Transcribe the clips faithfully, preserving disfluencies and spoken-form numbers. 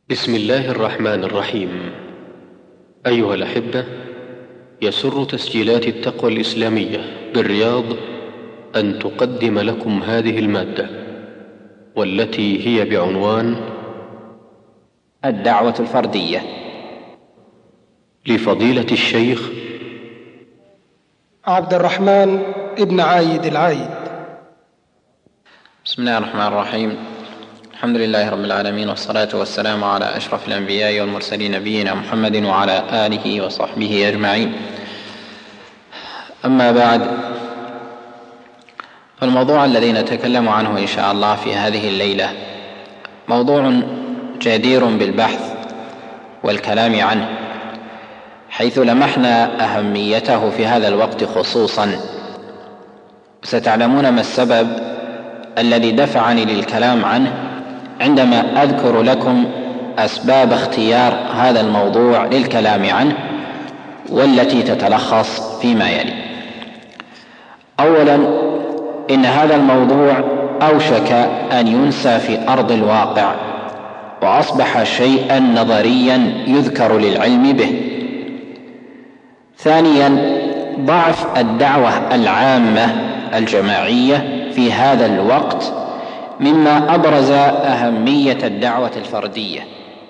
بسم الله الرحمن الرحيم. أيها الأحبة، يسر تسجيلات التقوى الإسلامية بالرياض أن تقدم لكم هذه المادة، والتي هي بعنوان الدعوة الفردية، لفضيلة الشيخ عبد الرحمن ابن عايد العايد. بسم الله الرحمن الرحيم. الحمد لله رب العالمين، والصلاة والسلام على أشرف الأنبياء والمرسلين نبينا محمد وعلى آله وصحبه أجمعين. أما بعد، فالموضوع الذي نتكلم عنه إن شاء الله في هذه الليلة موضوع جدير بالبحث والكلام عنه، حيث لمحنا أهميته في هذا الوقت خصوصا. ستعلمون ما السبب الذي دفعني للكلام عنه عندما أذكر لكم أسباب اختيار هذا الموضوع للكلام عنه، والتي تتلخص فيما يلي. أولا، إن هذا الموضوع أوشك أن ينسى في أرض الواقع، وأصبح شيئا نظريا يذكر للعلم به. ثانيا، ضعف الدعوة العامة الجماعية في هذا الوقت مما أبرز أهمية الدعوة الفردية.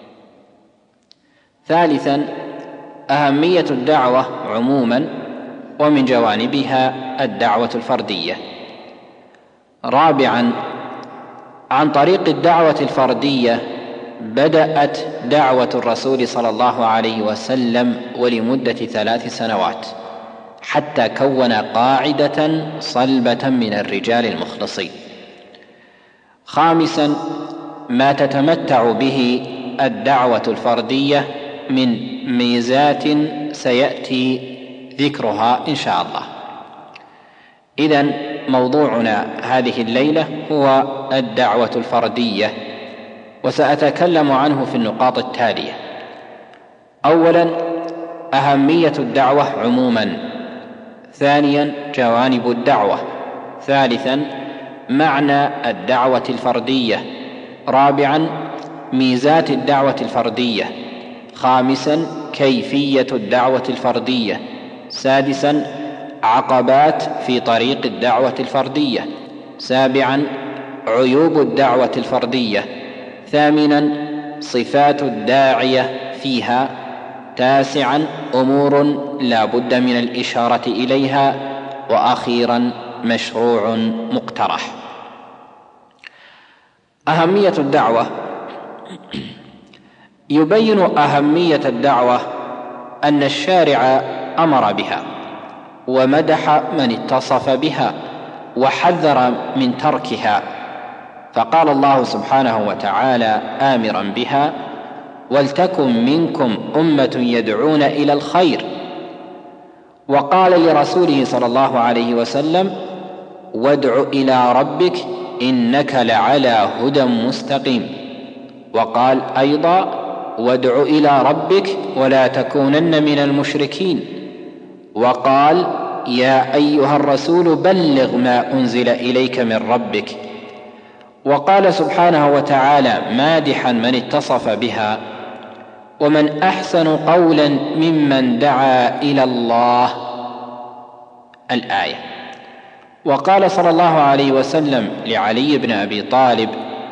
ثالثا، أهمية الدعوة عموما، ومن جوانبها الدعوة الفردية. رابعا، عن طريق الدعوة الفردية بدأت دعوة الرسول صلى الله عليه وسلم، ولمدة ثلاث سنوات، حتى كون قاعدة صلبة من الرجال المخلصين. خامسا، ما تتمتع به الدعوة الفردية من ميزات سيأتي ذكرها إن شاء الله. إذن موضوعنا هذه الليلة هو الدعوة الفردية، وسأتكلم عنه في النقاط التالية. أولا، أهمية الدعوة عموما. ثانيا، جوانب الدعوة. ثالثا، معنى الدعوة الفردية. رابعا، ميزات الدعوة الفردية. خامسا، كيفية الدعوة الفردية. سادسا، عقبات في طريق الدعوة الفردية. سابعا، عيوب الدعوة الفردية. ثامنا، صفات الداعية فيها. تاسعا، أمور لا بد من الإشارة إليها. وأخيرا، مشروع مقترح. أهمية الدعوة. يبين أهمية الدعوة أن الشارع أمر بها، ومدح من اتصف بها، وحذر من تركها. فقال الله سبحانه وتعالى آمرا بها: ولتكن منكم أمة يدعون إلى الخير. وقال لرسوله صلى الله عليه وسلم: وادع إلى ربك إنك لعلى هدى مستقيم. وقال أيضا: وادع إلى ربك ولا تكونن من المشركين. وقال: يا أيها الرسول بلغ ما أنزل إليك من ربك. وقال سبحانه وتعالى مادحا من اتصف بها: ومن أحسن قولا ممن دعا إلى الله. الآية. وقال صلى الله عليه وسلم لعلي بن أبي طالب: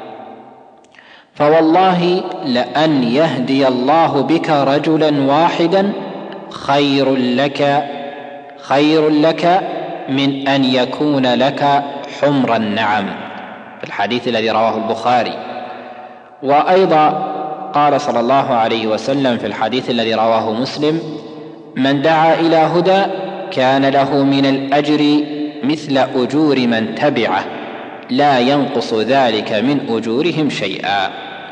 فوالله لأن يهدي الله بك رجلا واحدا خير لك خير لك من أن يكون لك حمر النعم، في الحديث الذي رواه البخاري. وأيضا قال صلى الله عليه وسلم في الحديث الذي رواه مسلم: من دعا إلى هدى كان له من الأجر مثل أجور من تبعه، لا ينقص ذلك من أجورهم شيئا.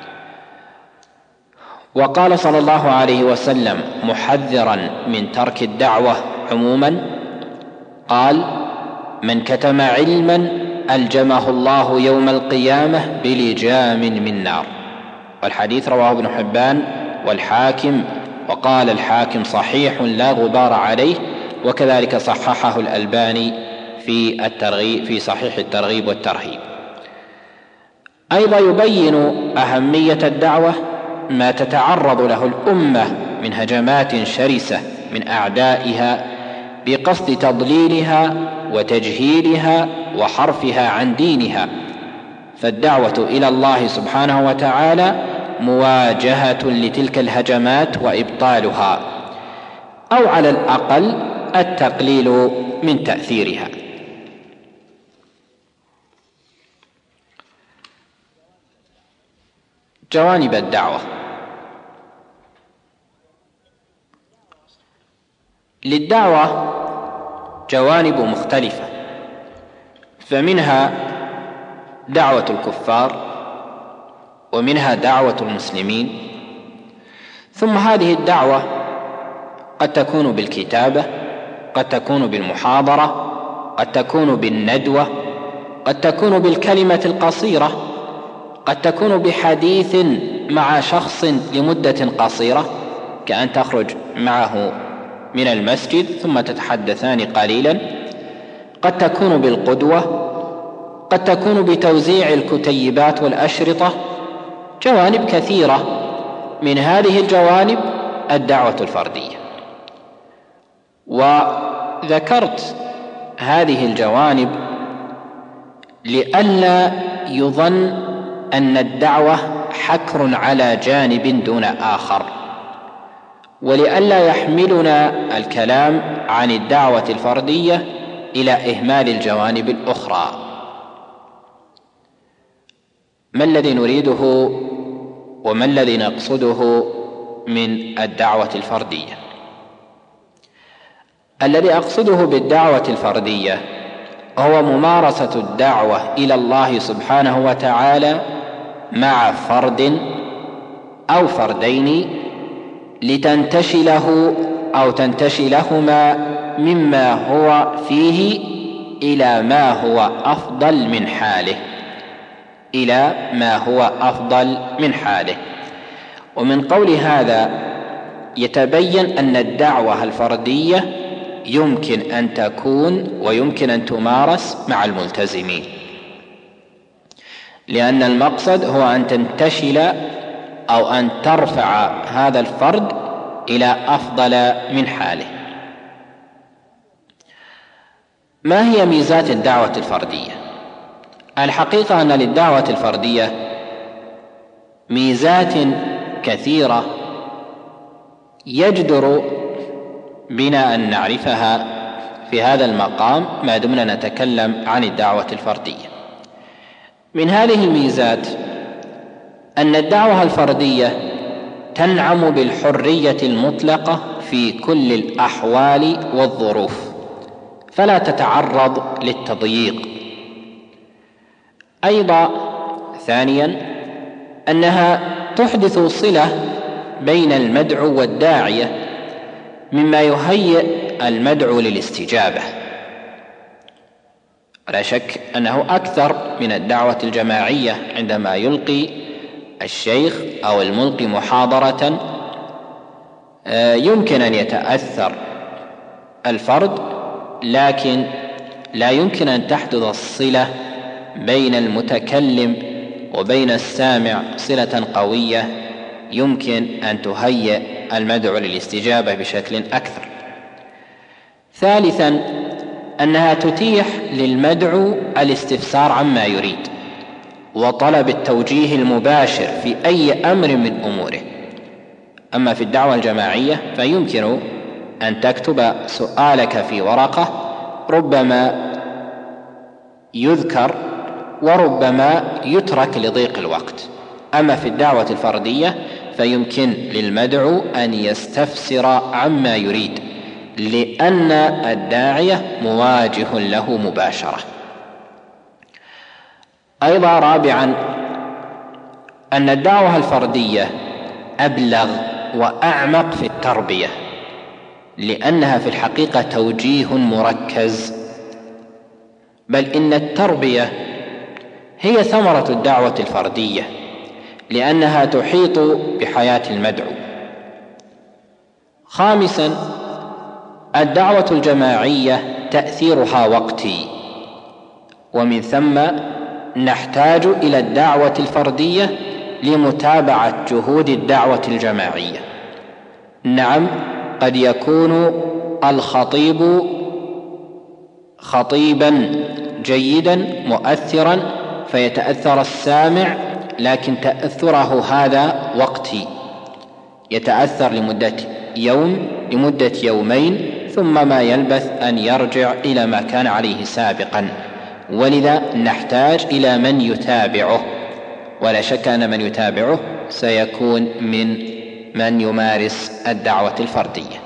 وقال صلى الله عليه وسلم محذرا من ترك الدعوة عموما، قال: من كتم علما ألجمه الله يوم القيامة بلجام من نار. والحديث رواه ابن حبان والحاكم، وقال الحاكم صحيح لا غبار عليه، وكذلك صححه الألباني في الترغيب في صحيح الترغيب والترهيب. أيضا يبين أهمية الدعوة ما تتعرض له الأمة من هجمات شرسة من أعدائها بقصد تضليلها وتجهيلها وحرفها عن دينها، فالدعوة إلى الله سبحانه وتعالى مواجهة لتلك الهجمات وإبطالها، أو على الأقل التقليل من تأثيرها. جوانب الدعوة: للدعوة جوانب مختلفة، فمنها دعوة الكفار، ومنها دعوة المسلمين. ثم هذه الدعوة قد تكون بالكتابة، قد تكون بالمحاضرة، قد تكون بالندوة، قد تكون بالكلمة القصيرة، قد تكون بحديث مع شخص لمدة قصيرة، كأن تخرج معه من المسجد ثم تتحدثان قليلا، قد تكون بالقدوة، قد تكون بتوزيع الكتيبات والأشرطة. جوانب كثيرة، من هذه الجوانب الدعوة الفردية. وذكرت هذه الجوانب لئلا يظن أن الدعوة حكر على جانب دون آخر، ولئلا يحملنا الكلام عن الدعوة الفردية إلى إهمال الجوانب الأخرى. ما الذي نريده وما الذي نقصده من الدعوة الفردية؟ الذي أقصده بالدعوة الفردية هو ممارسة الدعوة إلى الله سبحانه وتعالى مع فرد أو فردين لتنتشله أو تنتشلهما مما هو فيه إلى ما هو أفضل من حاله إلى ما هو أفضل من حاله. ومن قول هذا يتبين أن الدعوة الفردية يمكن أن تكون ويمكن أن تمارس مع الملتزمين، لأن المقصد هو أن تنتشل أو أن ترفع هذا الفرد إلى أفضل من حاله. ما هي ميزات الدعوة الفردية؟ الحقيقة أن للدعوة الفردية ميزات كثيرة يجدر بنا أن نعرفها في هذا المقام ما دمنا نتكلم عن الدعوة الفردية. من هذه الميزات أن الدعوة الفردية تنعم بالحرية المطلقة في كل الأحوال والظروف، فلا تتعرض للتضييق. أيضا ثانيا أنها تحدث صلة بين المدعو والداعية مما يهيئ المدعو للاستجابة. لا شك أنه أكثر من الدعوة الجماعية، عندما يلقي الشيخ أو الملقي محاضرة يمكن أن يتأثر الفرد، لكن لا يمكن أن تحدث الصلة بين المتكلم وبين السامع صلة قوية يمكن أن تهيئ المدعو للاستجابة بشكل أكثر. ثالثا أنها تتيح للمدعو الاستفسار عما يريد وطلب التوجيه المباشر في أي أمر من أموره. أما في الدعوة الجماعية فيمكن أن تكتب سؤالك في ورقة، ربما يذكر وربما يترك لضيق الوقت. أما في الدعوة الفردية فيمكن للمدعو أن يستفسر عما يريد، لأن الداعية مواجه له مباشرة. أيضا رابعا أن الدعوة الفردية أبلغ وأعمق في التربية، لأنها في الحقيقة توجيه مركز، بل إن التربية هي ثمرة الدعوة الفردية، لأنها تحيط بحياة المدعو. خامسا الدعوة الجماعية تأثيرها وقتي، ومن ثم نحتاج إلى الدعوة الفردية لمتابعة جهود الدعوة الجماعية. نعم، قد يكون الخطيب خطيبا جيدا مؤثرا فيتأثر السامع، لكن تأثره هذا وقتي، يتأثر لمدة يوم لمدة يومين ثم ما يلبث أن يرجع إلى ما كان عليه سابقا، ولذا نحتاج إلى من يتابعه، ولا شك أن من يتابعه سيكون من من يمارس الدعوة الفردية.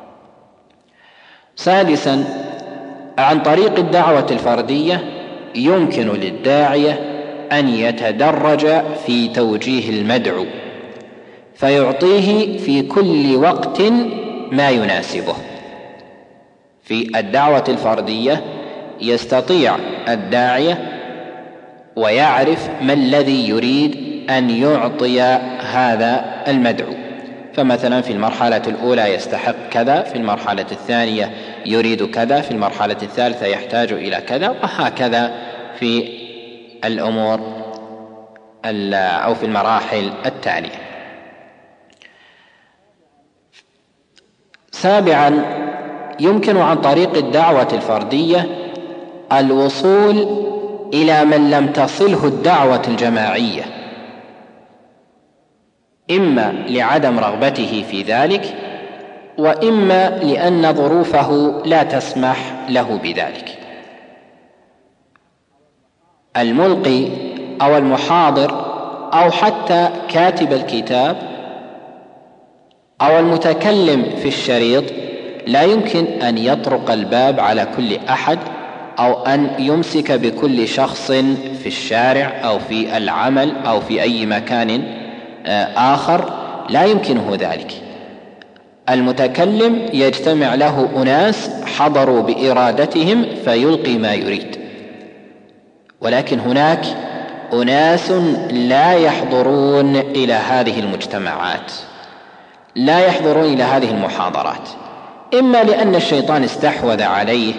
سادسا، عن طريق الدعوة الفردية يمكن للداعية أن يتدرج في توجيه المدعو فيعطيه في كل وقت ما يناسبه. في الدعوة الفردية يستطيع الداعية ويعرف ما الذي يريد أن يعطي هذا المدعو، فمثلا في المرحلة الأولى يستحق كذا، في المرحلة الثانية يريد كذا، في المرحلة الثالثة يحتاج إلى كذا، وهكذا في الأمور أو في المراحل التالية. سابعا، يمكن عن طريق الدعوة الفردية الوصول إلى من لم تصله الدعوة الجماعية، إما لعدم رغبته في ذلك، وإما لأن ظروفه لا تسمح له بذلك. الملقي أو المحاضر أو حتى كاتب الكتاب أو المتكلم في الشريط لا يمكن أن يطرق الباب على كل أحد أو أن يمسك بكل شخص في الشارع أو في العمل أو في أي مكان آخر، لا يمكنه ذلك. المتكلم يجتمع له أناس حضروا بإرادتهم فيلقي ما يريد، ولكن هناك أناس لا يحضرون إلى هذه المجتمعات، لا يحضرون إلى هذه المحاضرات، إما لأن الشيطان استحوذ عليه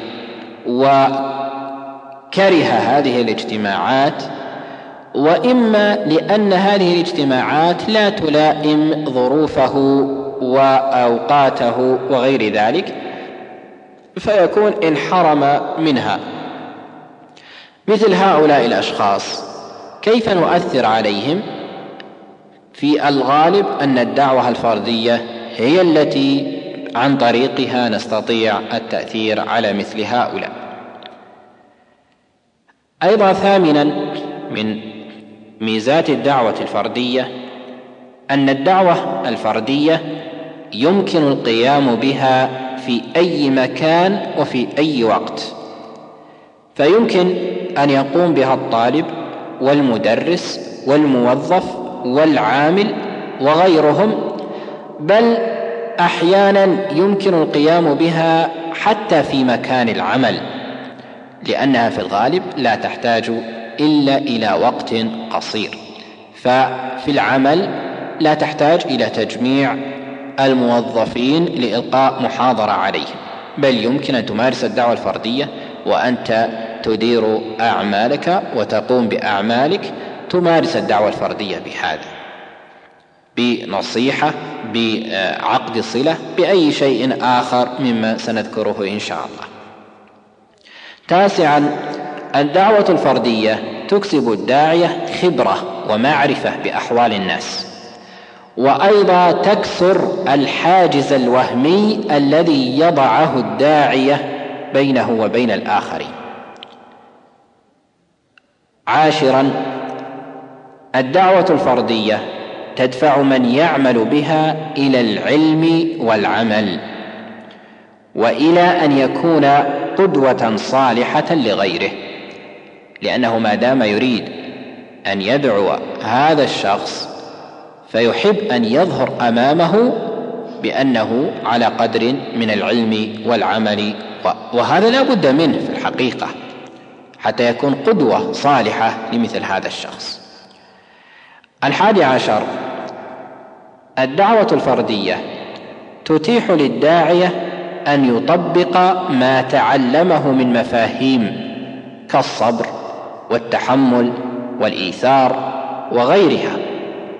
وكره هذه الاجتماعات، وإما لأن هذه الاجتماعات لا تلائم ظروفه وأوقاته وغير ذلك، فيكون انحرم منها. مثل هؤلاء الأشخاص كيف نؤثر عليهم؟ في الغالب أن الدعوة الفردية هي التي عن طريقها نستطيع التأثير على مثل هؤلاء. أيضا ثامنا من ميزات الدعوة الفردية أن الدعوة الفردية يمكن القيام بها في أي مكان وفي أي وقت، فيمكن أن يقوم بها الطالب والمدرس والموظف والعامل وغيرهم، بل أحيانا يمكن القيام بها حتى في مكان العمل، لأنها في الغالب لا تحتاج إلا إلى وقت قصير. ففي العمل لا تحتاج إلى تجميع الموظفين لإلقاء محاضرة عليهم، بل يمكن أن تمارس الدعوة الفردية وأنت تدير أعمالك وتقوم بأعمالك، تمارس الدعوة الفردية بهذا، بنصيحة، بعقد صلة، بأي شيء آخر مما سنذكره إن شاء الله. تاسعا، الدعوة الفردية تكسب الداعية خبرة ومعرفة بأحوال الناس، وأيضا تكسر الحاجز الوهمي الذي يضعه الداعية بينه وبين الآخرين. عاشرا، الدعوة الفردية تدفع من يعمل بها إلى العلم والعمل، وإلى أن يكون قدوة صالحة لغيره، لأنه ما دام يريد أن يدعو هذا الشخص فيحب أن يظهر أمامه بأنه على قدر من العلم والعمل، وهذا لا بد منه في الحقيقة حتى يكون قدوة صالحة لمثل هذا الشخص. الحادي عشر، الدعوة الفردية تتيح للداعية أن يطبق ما تعلمه من مفاهيم كالصبر والتحمل والإيثار وغيرها،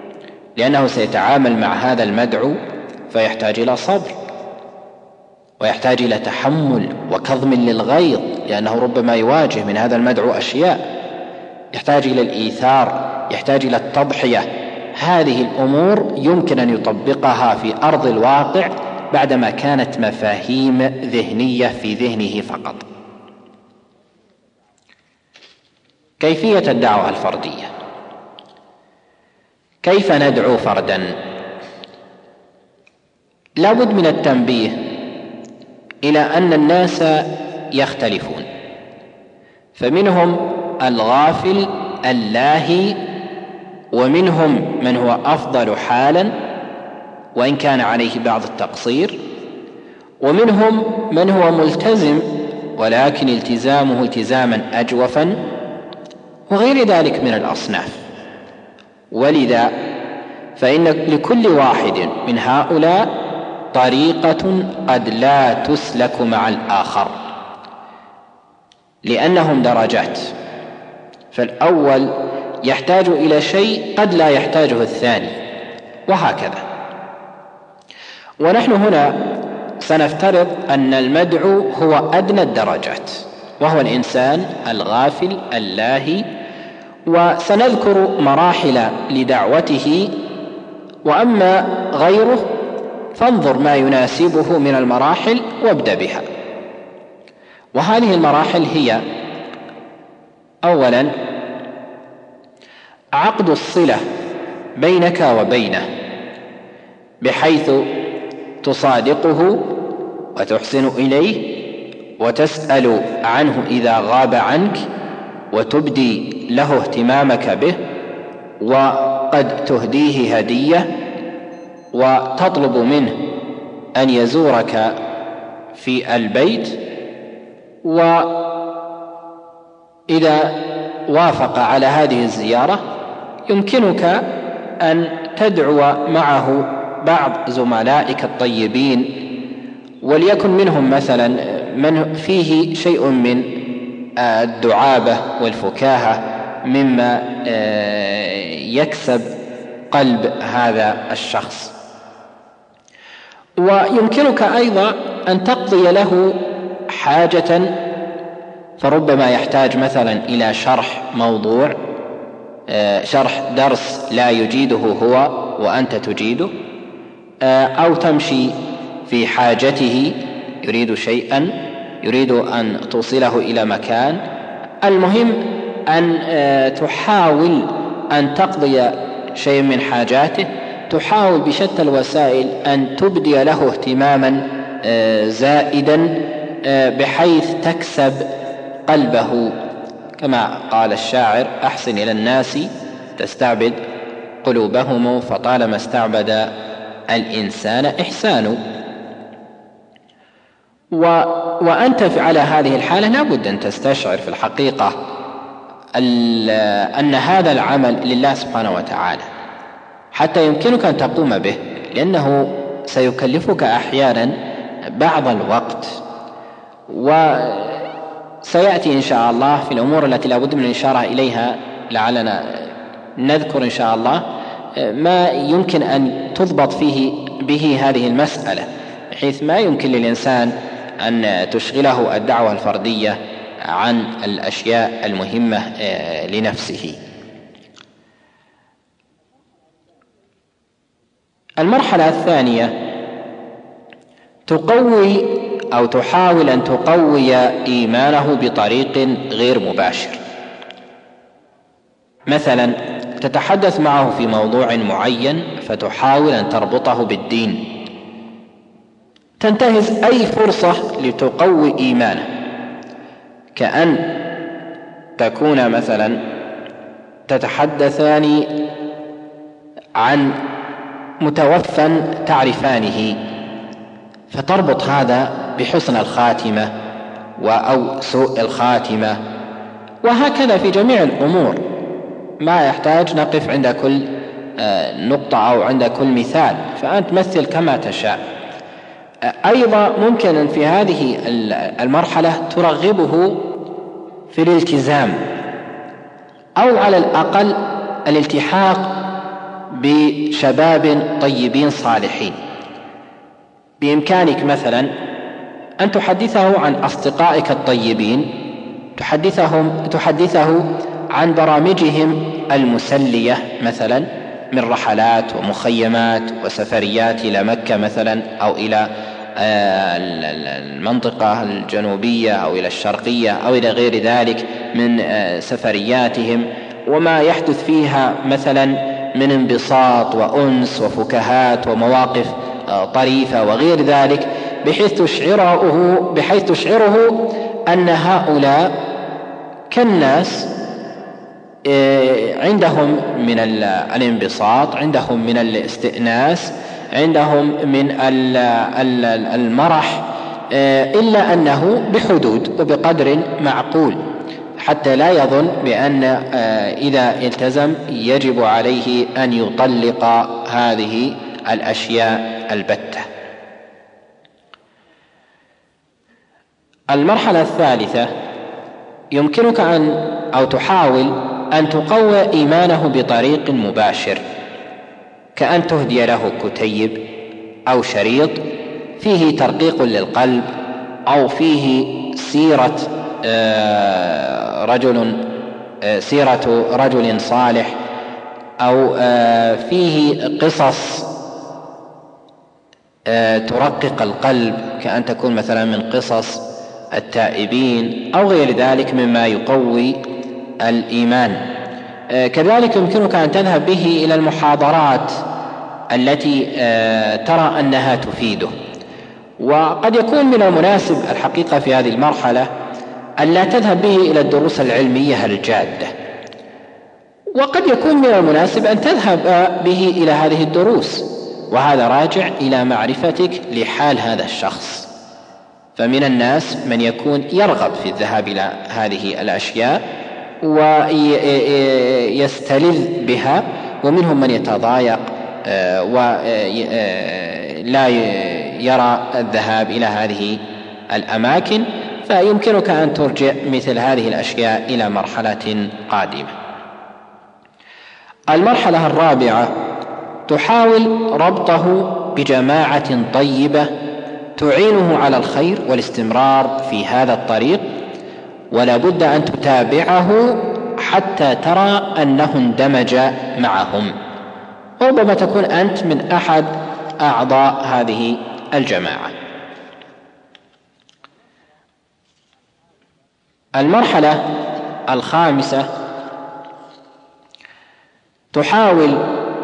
لأنه سيتعامل مع هذا المدعو فيحتاج إلى صبر، ويحتاج إلى تحمل وكظم للغيظ، لأنه ربما يواجه من هذا المدعو أشياء، يحتاج إلى الإيثار، يحتاج إلى التضحية. هذه الأمور يمكن أن يطبقها في أرض الواقع بعدما كانت مفاهيم ذهنية في ذهنه فقط. كيفية الدعوة الفردية. كيف ندعو فردا؟ لا بد من التنبيه إلى أن الناس يختلفون، فمنهم الغافل اللاهي، ومنهم من هو أفضل حالا وإن كان عليه بعض التقصير، ومنهم من هو ملتزم ولكن التزامه التزاما أجوفا، وغير ذلك من الأصناف. ولذا فإن لكل واحد من هؤلاء طريقة قد لا تسلك مع الآخر، لأنهم درجات، فالأول يحتاج إلى شيء قد لا يحتاجه الثاني، وهكذا. ونحن هنا سنفترض أن المدعو هو أدنى الدرجات، وهو الإنسان الغافل اللاهي، وسنذكر مراحل لدعوته، وأما غيره فانظر ما يناسبه من المراحل وابدأ بها. وهذه المراحل هي: أولا عقد الصلة بينك وبينه، بحيث تصادقه وتحسن إليه وتسأل عنه إذا غاب عنك، وتبدي له اهتمامك به، وقد تهديه هدية، وتطلب منه أن يزورك في البيت، وإذا وافق على هذه الزيارة يمكنك أن تدعو معه بعض زملائك الطيبين، وليكن منهم مثلا من فيه شيء من الدعابة والفكاهة مما يكسب قلب هذا الشخص. ويمكنك أيضا أن تقضي له حاجة، فربما يحتاج مثلا إلى شرح موضوع، شرح درس لا يجيده هو وأنت تجيده، أو تمشي في حاجته، يريد شيئا، يريد أن توصله إلى مكان. المهم أن تحاول أن تقضي شيء من حاجاته، تحاول بشتى الوسائل أن تبدي له اهتماما زائدا بحيث تكسب قلبه، كما قال الشاعر: أحسن إلى الناس تستعبد قلوبهم، فطالما استعبد الإنسان إحسان. و... وأنت على هذه الحالة لا بد أن تستشعر في الحقيقة أن هذا العمل لله سبحانه وتعالى، حتى يمكنك أن تقوم به، لأنه سيكلفك أحيانا بعض الوقت. وسيأتي إن شاء الله في الأمور التي لا بد من الإشارة إليها، لعلنا نذكر إن شاء الله ما يمكن أن تضبط فيه به هذه المسألة، بحيث ما يمكن للإنسان أن تشغله الدعوة الفردية عن الأشياء المهمة لنفسه. المرحلة الثانية تقوي أو تحاول أن تقوي إيمانه بطريق غير مباشر. مثلا تتحدث معه في موضوع معين فتحاول أن تربطه بالدين، تنتهز أي فرصة لتقوي إيمانه، كأن تكون مثلا تتحدثان عن متوفى تعرفانه، فتربط هذا بحسن الخاتمة أو سوء الخاتمة، وهكذا في جميع الأمور. ما يحتاج نقف عند كل نقطة أو عند كل مثال، فأنت مثل كما تشاء. أيضا ممكن في هذه المرحلة ترغبه في الالتزام، أو على الأقل الالتحاق بشباب طيبين صالحين. بإمكانك مثلا أن تحدثه عن أصدقائك الطيبين، تحدثهم تحدثه عن برامجهم المسلية مثلا من رحلات ومخيمات وسفريات إلى مكة مثلا، أو إلى المنطقة الجنوبية أو إلى الشرقية أو إلى غير ذلك من سفرياتهم، وما يحدث فيها مثلا من انبساط وأنس وفكاهات ومواقف طريفة وغير ذلك، بحيث تشعره بحيث تشعره أن هؤلاء كالناس عندهم من الانبساط، عندهم من الاستئناس، عندهم من المرح، إلا أنه بحدود وبقدر معقول، حتى لا يظن بأن إذا التزم يجب عليه أن يطلق هذه الأشياء البتة. المرحلة الثالثة يمكنك أن أو تحاول أن تقوي إيمانه بطريق مباشر، كأن تهدي له كتيب أو شريط فيه ترقيق للقلب، أو فيه سيرة رجل سيرة رجل صالح، أو فيه قصص ترقق القلب، كأن تكون مثلا من قصص التائبين أو غير ذلك مما يقوي الإيمان. كذلك يمكنك أن تذهب به إلى المحاضرات التي ترى أنها تفيده. وقد يكون من المناسب الحقيقة في هذه المرحلة أن لا تذهب به إلى الدروس العلمية الجادة، وقد يكون من المناسب أن تذهب به إلى هذه الدروس، وهذا راجع إلى معرفتك لحال هذا الشخص. فمن الناس من يكون يرغب في الذهاب إلى هذه الأشياء ويستلذ بها، ومنهم من يتضايق ولا يرى الذهاب إلى هذه الأماكن، فيمكنك أن ترجع مثل هذه الأشياء إلى مرحلة قادمة. المرحلة الرابعة تحاول ربطه بجماعة طيبة تعينه على الخير والاستمرار في هذا الطريق، ولا بد أن تتابعه حتى ترى أنه اندمج معهم. ربما تكون أنت من أحد أعضاء هذه الجماعة. المرحلة الخامسة تحاول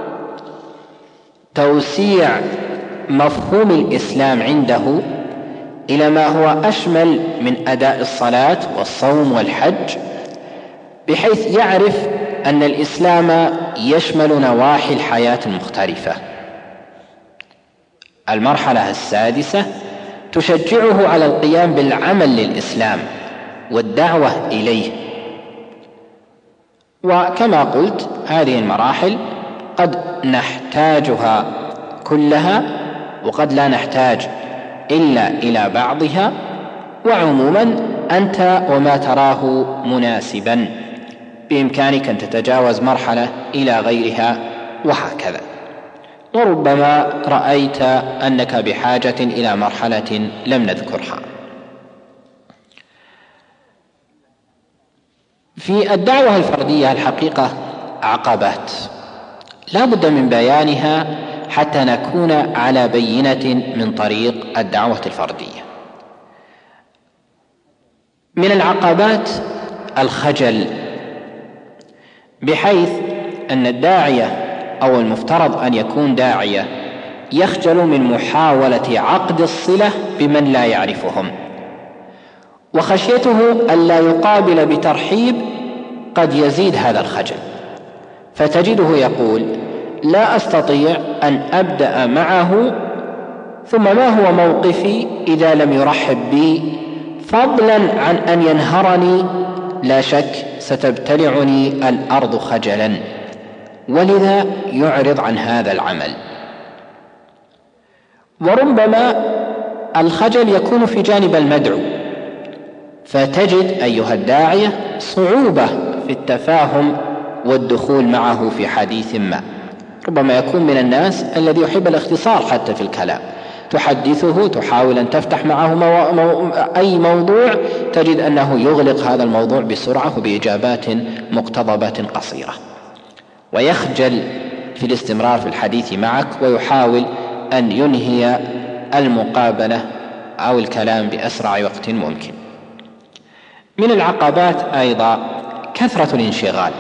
توسيع مفهوم الإسلام عنده إلى ما هو أشمل من أداء الصلاة والصوم والحج، بحيث يعرف أن الإسلام يشمل نواحي الحياة المختلفة. المرحلة السادسة تشجعه على القيام بالعمل للإسلام والدعوة إليه. وكما قلت هذه المراحل قد نحتاجها كلها، وقد لا نحتاج إلا إلى بعضها، وعموما أنت وما تراه مناسبا، بإمكانك أن تتجاوز مرحلة إلى غيرها وهكذا. وربما رأيت أنك بحاجة إلى مرحلة لم نذكرها. في الدعوة الفردية الحقيقة عقبات لا بد من بيانها حتى نكون على بينة من طريق الدعوة الفردية. من العقبات الخجل، بحيث أن الداعية أو المفترض أن يكون داعية يخجل من محاولة عقد الصلة بمن لا يعرفهم، وخشيته ألا يقابل بترحيب قد يزيد هذا الخجل، فتجده يقول: لا أستطيع أن أبدأ معه، ثم ما هو موقفي إذا لم يرحب بي، فضلا عن أن ينهرني، لا شك ستبتلعني الأرض خجلا، ولذا يعرض عن هذا العمل. وربما الخجل يكون في جانب المدعو، فتجد أيها الداعية صعوبة في التفاهم والدخول معه في حديث ما. ربما يكون من الناس الذي يحب الاختصار حتى في الكلام، تحدثه تحاول أن تفتح معه مو... مو... أي موضوع تجد أنه يغلق هذا الموضوع بسرعة وبإجابات مقتضبة قصيرة، ويخجل في الاستمرار في الحديث معك ويحاول أن ينهي المقابلة أو الكلام بأسرع وقت ممكن. من العقبات أيضا كثرة الانشغال،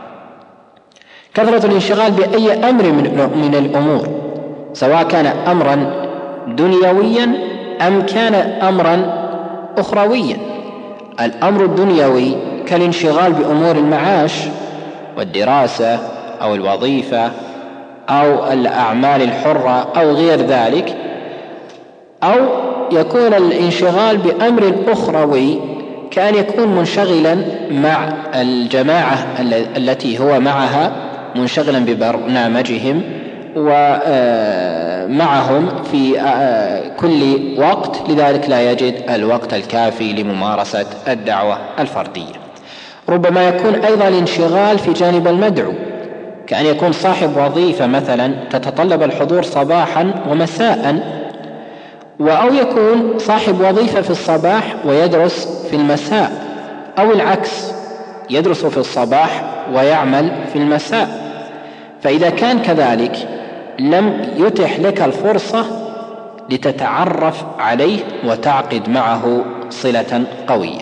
كثرة الانشغال بأي أمر من الأمور، سواء كان أمرا دنيويا أم كان أمرا أخرويا. الأمر الدنيوي كالانشغال بأمور المعاش والدراسة أو الوظيفة أو الأعمال الحرة أو غير ذلك، أو يكون الانشغال بأمر أخروي كأن يكون منشغلا مع الجماعة التي هو معها، منشغلا ببرنامجهم ومعهم في كل وقت، لذلك لا يجد الوقت الكافي لممارسة الدعوة الفردية. ربما يكون أيضا الانشغال في جانب المدعو، كأن يكون صاحب وظيفة مثلا تتطلب الحضور صباحا ومساء، أو يكون صاحب وظيفة في الصباح ويدرس في المساء، أو العكس يدرس في الصباح ويعمل في المساء. فإذا كان كذلك لم يتح لك الفرصة لتتعرف عليه وتعقد معه صلة قوية.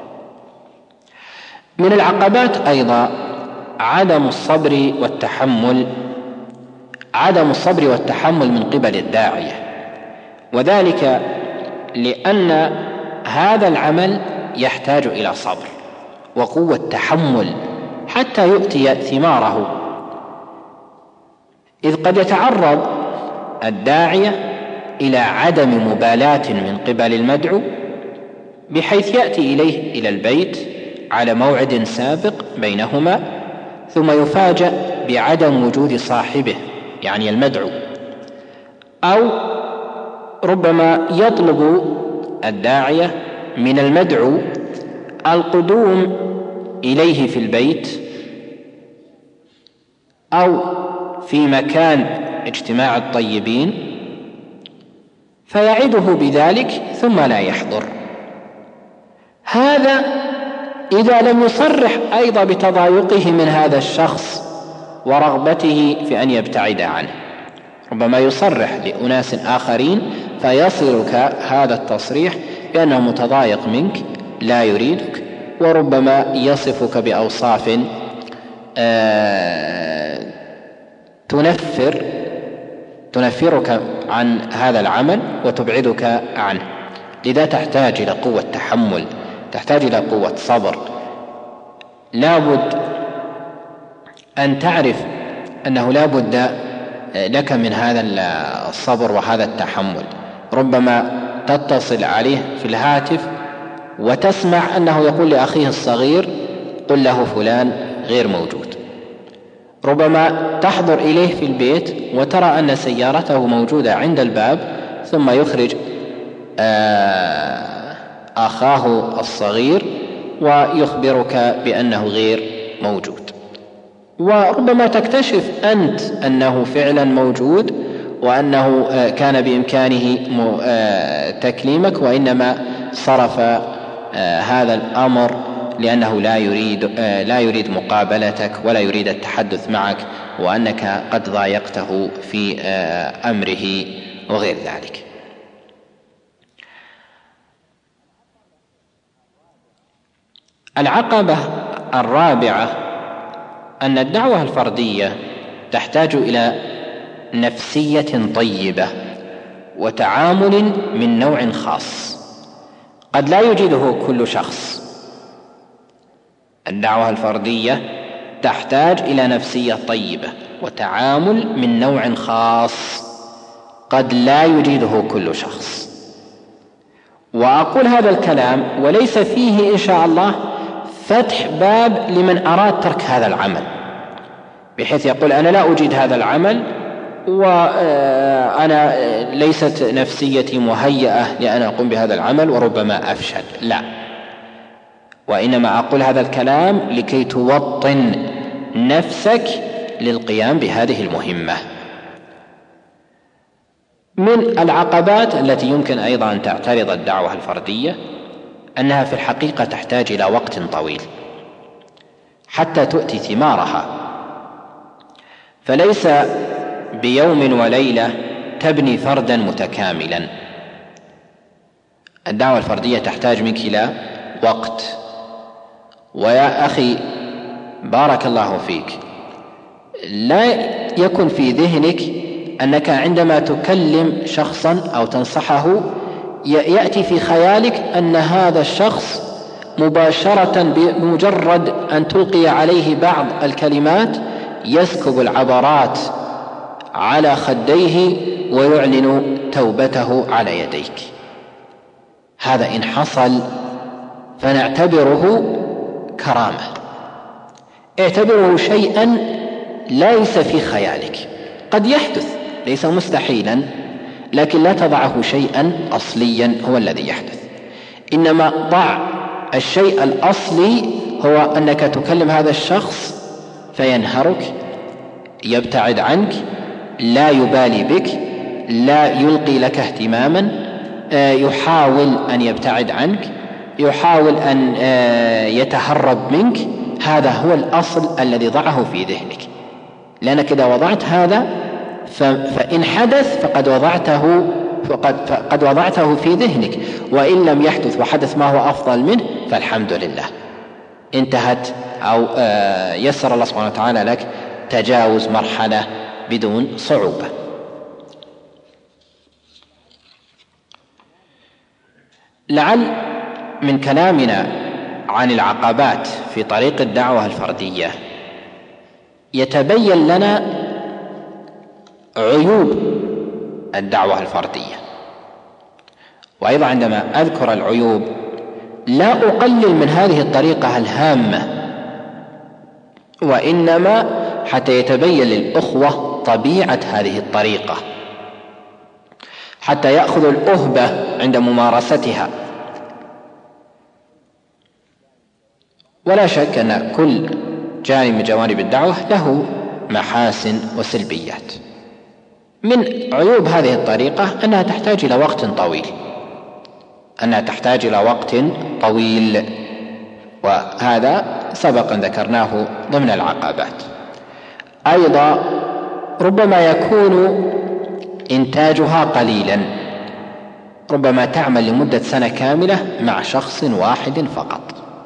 من العقبات أيضا عدم الصبر والتحمل، عدم الصبر والتحمل من قبل الداعية، وذلك لأن هذا العمل يحتاج إلى صبر وقوة تحمل حتى يؤتي ثماره، إذ قد يتعرض الداعية إلى عدم مبالاة من قبل المدعو، بحيث يأتي إليه إلى البيت على موعد سابق بينهما، ثم يفاجأ بعدم وجود صاحبه يعني المدعو، أو ربما يطلب الداعية من المدعو القدوم إليه في البيت أو في مكان اجتماع الطيبين، فيعده بذلك ثم لا يحضر. هذا إذا لم يصرح أيضا بتضايقه من هذا الشخص ورغبته في أن يبتعد عنه، ربما يصرح لأناس آخرين فيصلك هذا التصريح بأنه متضايق منك لا يريدك، وربما يصفك بأوصاف آه تنفر تنفرك عن هذا العمل وتبعدك عنه. لذا تحتاج إلى قوة تحمل، تحتاج إلى قوة صبر. لا بد أن تعرف أنه لا بد لك من هذا الصبر وهذا التحمل. ربما تتصل عليه في الهاتف وتسمع أنه يقول لأخيه الصغير قل له فلان غير موجود. ربما تحضر إليه في البيت وترى أن سيارته موجودة عند الباب، ثم يخرج أخاه الصغير ويخبرك بأنه غير موجود. وربما تكتشف أنت أنه فعلا موجود وأنه كان بإمكانه تكليمك، وإنما صرف هذا الأمر لأنه لا يريد لا يريد مقابلتك ولا يريد التحدث معك، وأنك قد ضايقته في أمره وغير ذلك. العقبة الرابعة أن الدعوة الفردية تحتاج إلى نفسية طيبة وتعامل من نوع خاص قد لا يجده كل شخص. الدعوة الفردية تحتاج إلى نفسية طيبة وتعامل من نوع خاص قد لا يجده كل شخص. وأقول هذا الكلام وليس فيه إن شاء الله فتح باب لمن أراد ترك هذا العمل، بحيث يقول أنا لا أجيد هذا العمل وأنا ليست نفسيتي مهيئة لأن أقوم بهذا العمل وربما أفشل. لا، وإنما أقول هذا الكلام لكي توطن نفسك للقيام بهذه المهمة. من العقبات التي يمكن أيضا أن تعترض الدعوة الفردية أنها في الحقيقة تحتاج إلى وقت طويل حتى تؤتي ثمارها، فليس بيوم وليلة تبني فردا متكاملا. الدعوة الفردية تحتاج منك إلى وقت. ويا أخي بارك الله فيك، لا يكن في ذهنك أنك عندما تكلم شخصا أو تنصحه يأتي في خيالك أن هذا الشخص مباشرة بمجرد أن تلقي عليه بعض الكلمات يسكب العبرات على خديه ويعلن توبته على يديك. هذا إن حصل فنعتبره كرامة، اعتبره شيئا ليس في خيالك. قد يحدث، ليس مستحيلا، لكن لا تضعه شيئا أصليا هو الذي يحدث، إنما ضع الشيء الأصلي هو أنك تكلم هذا الشخص فينهرك، يبتعد عنك، لا يبالي بك، لا يلقي لك اهتماما، يحاول أن يبتعد عنك، يحاول أن يتهرب منك. هذا هو الأصل الذي ضعه في ذهنك، لأنك إذا وضعت هذا فإن حدث فقد وضعته فقد, فقد وضعته في ذهنك، وإن لم يحدث وحدث ما هو أفضل منه فالحمد لله، انتهت أو يسر الله سبحانه وتعالى لك تجاوز مرحلة بدون صعوبة. لعل من كلامنا عن العقبات في طريق الدعوة الفردية يتبين لنا عيوب الدعوة الفردية. وأيضا عندما أذكر العيوب لا أقلل من هذه الطريقة الهامة، وإنما حتى يتبين للأخوة طبيعة هذه الطريقة، حتى يأخذوا الأهبة عند ممارستها. ولا شك أن كل جانب من جوانب الدعوة له محاسن وسلبيات. من عيوب هذه الطريقة أنها تحتاج إلى وقت طويل أنها تحتاج إلى وقت طويل وهذا سبق أن ذكرناه ضمن العقبات. أيضا ربما يكون إنتاجها قليلا، ربما تعمل لمدة سنة كاملة مع شخص واحد فقط،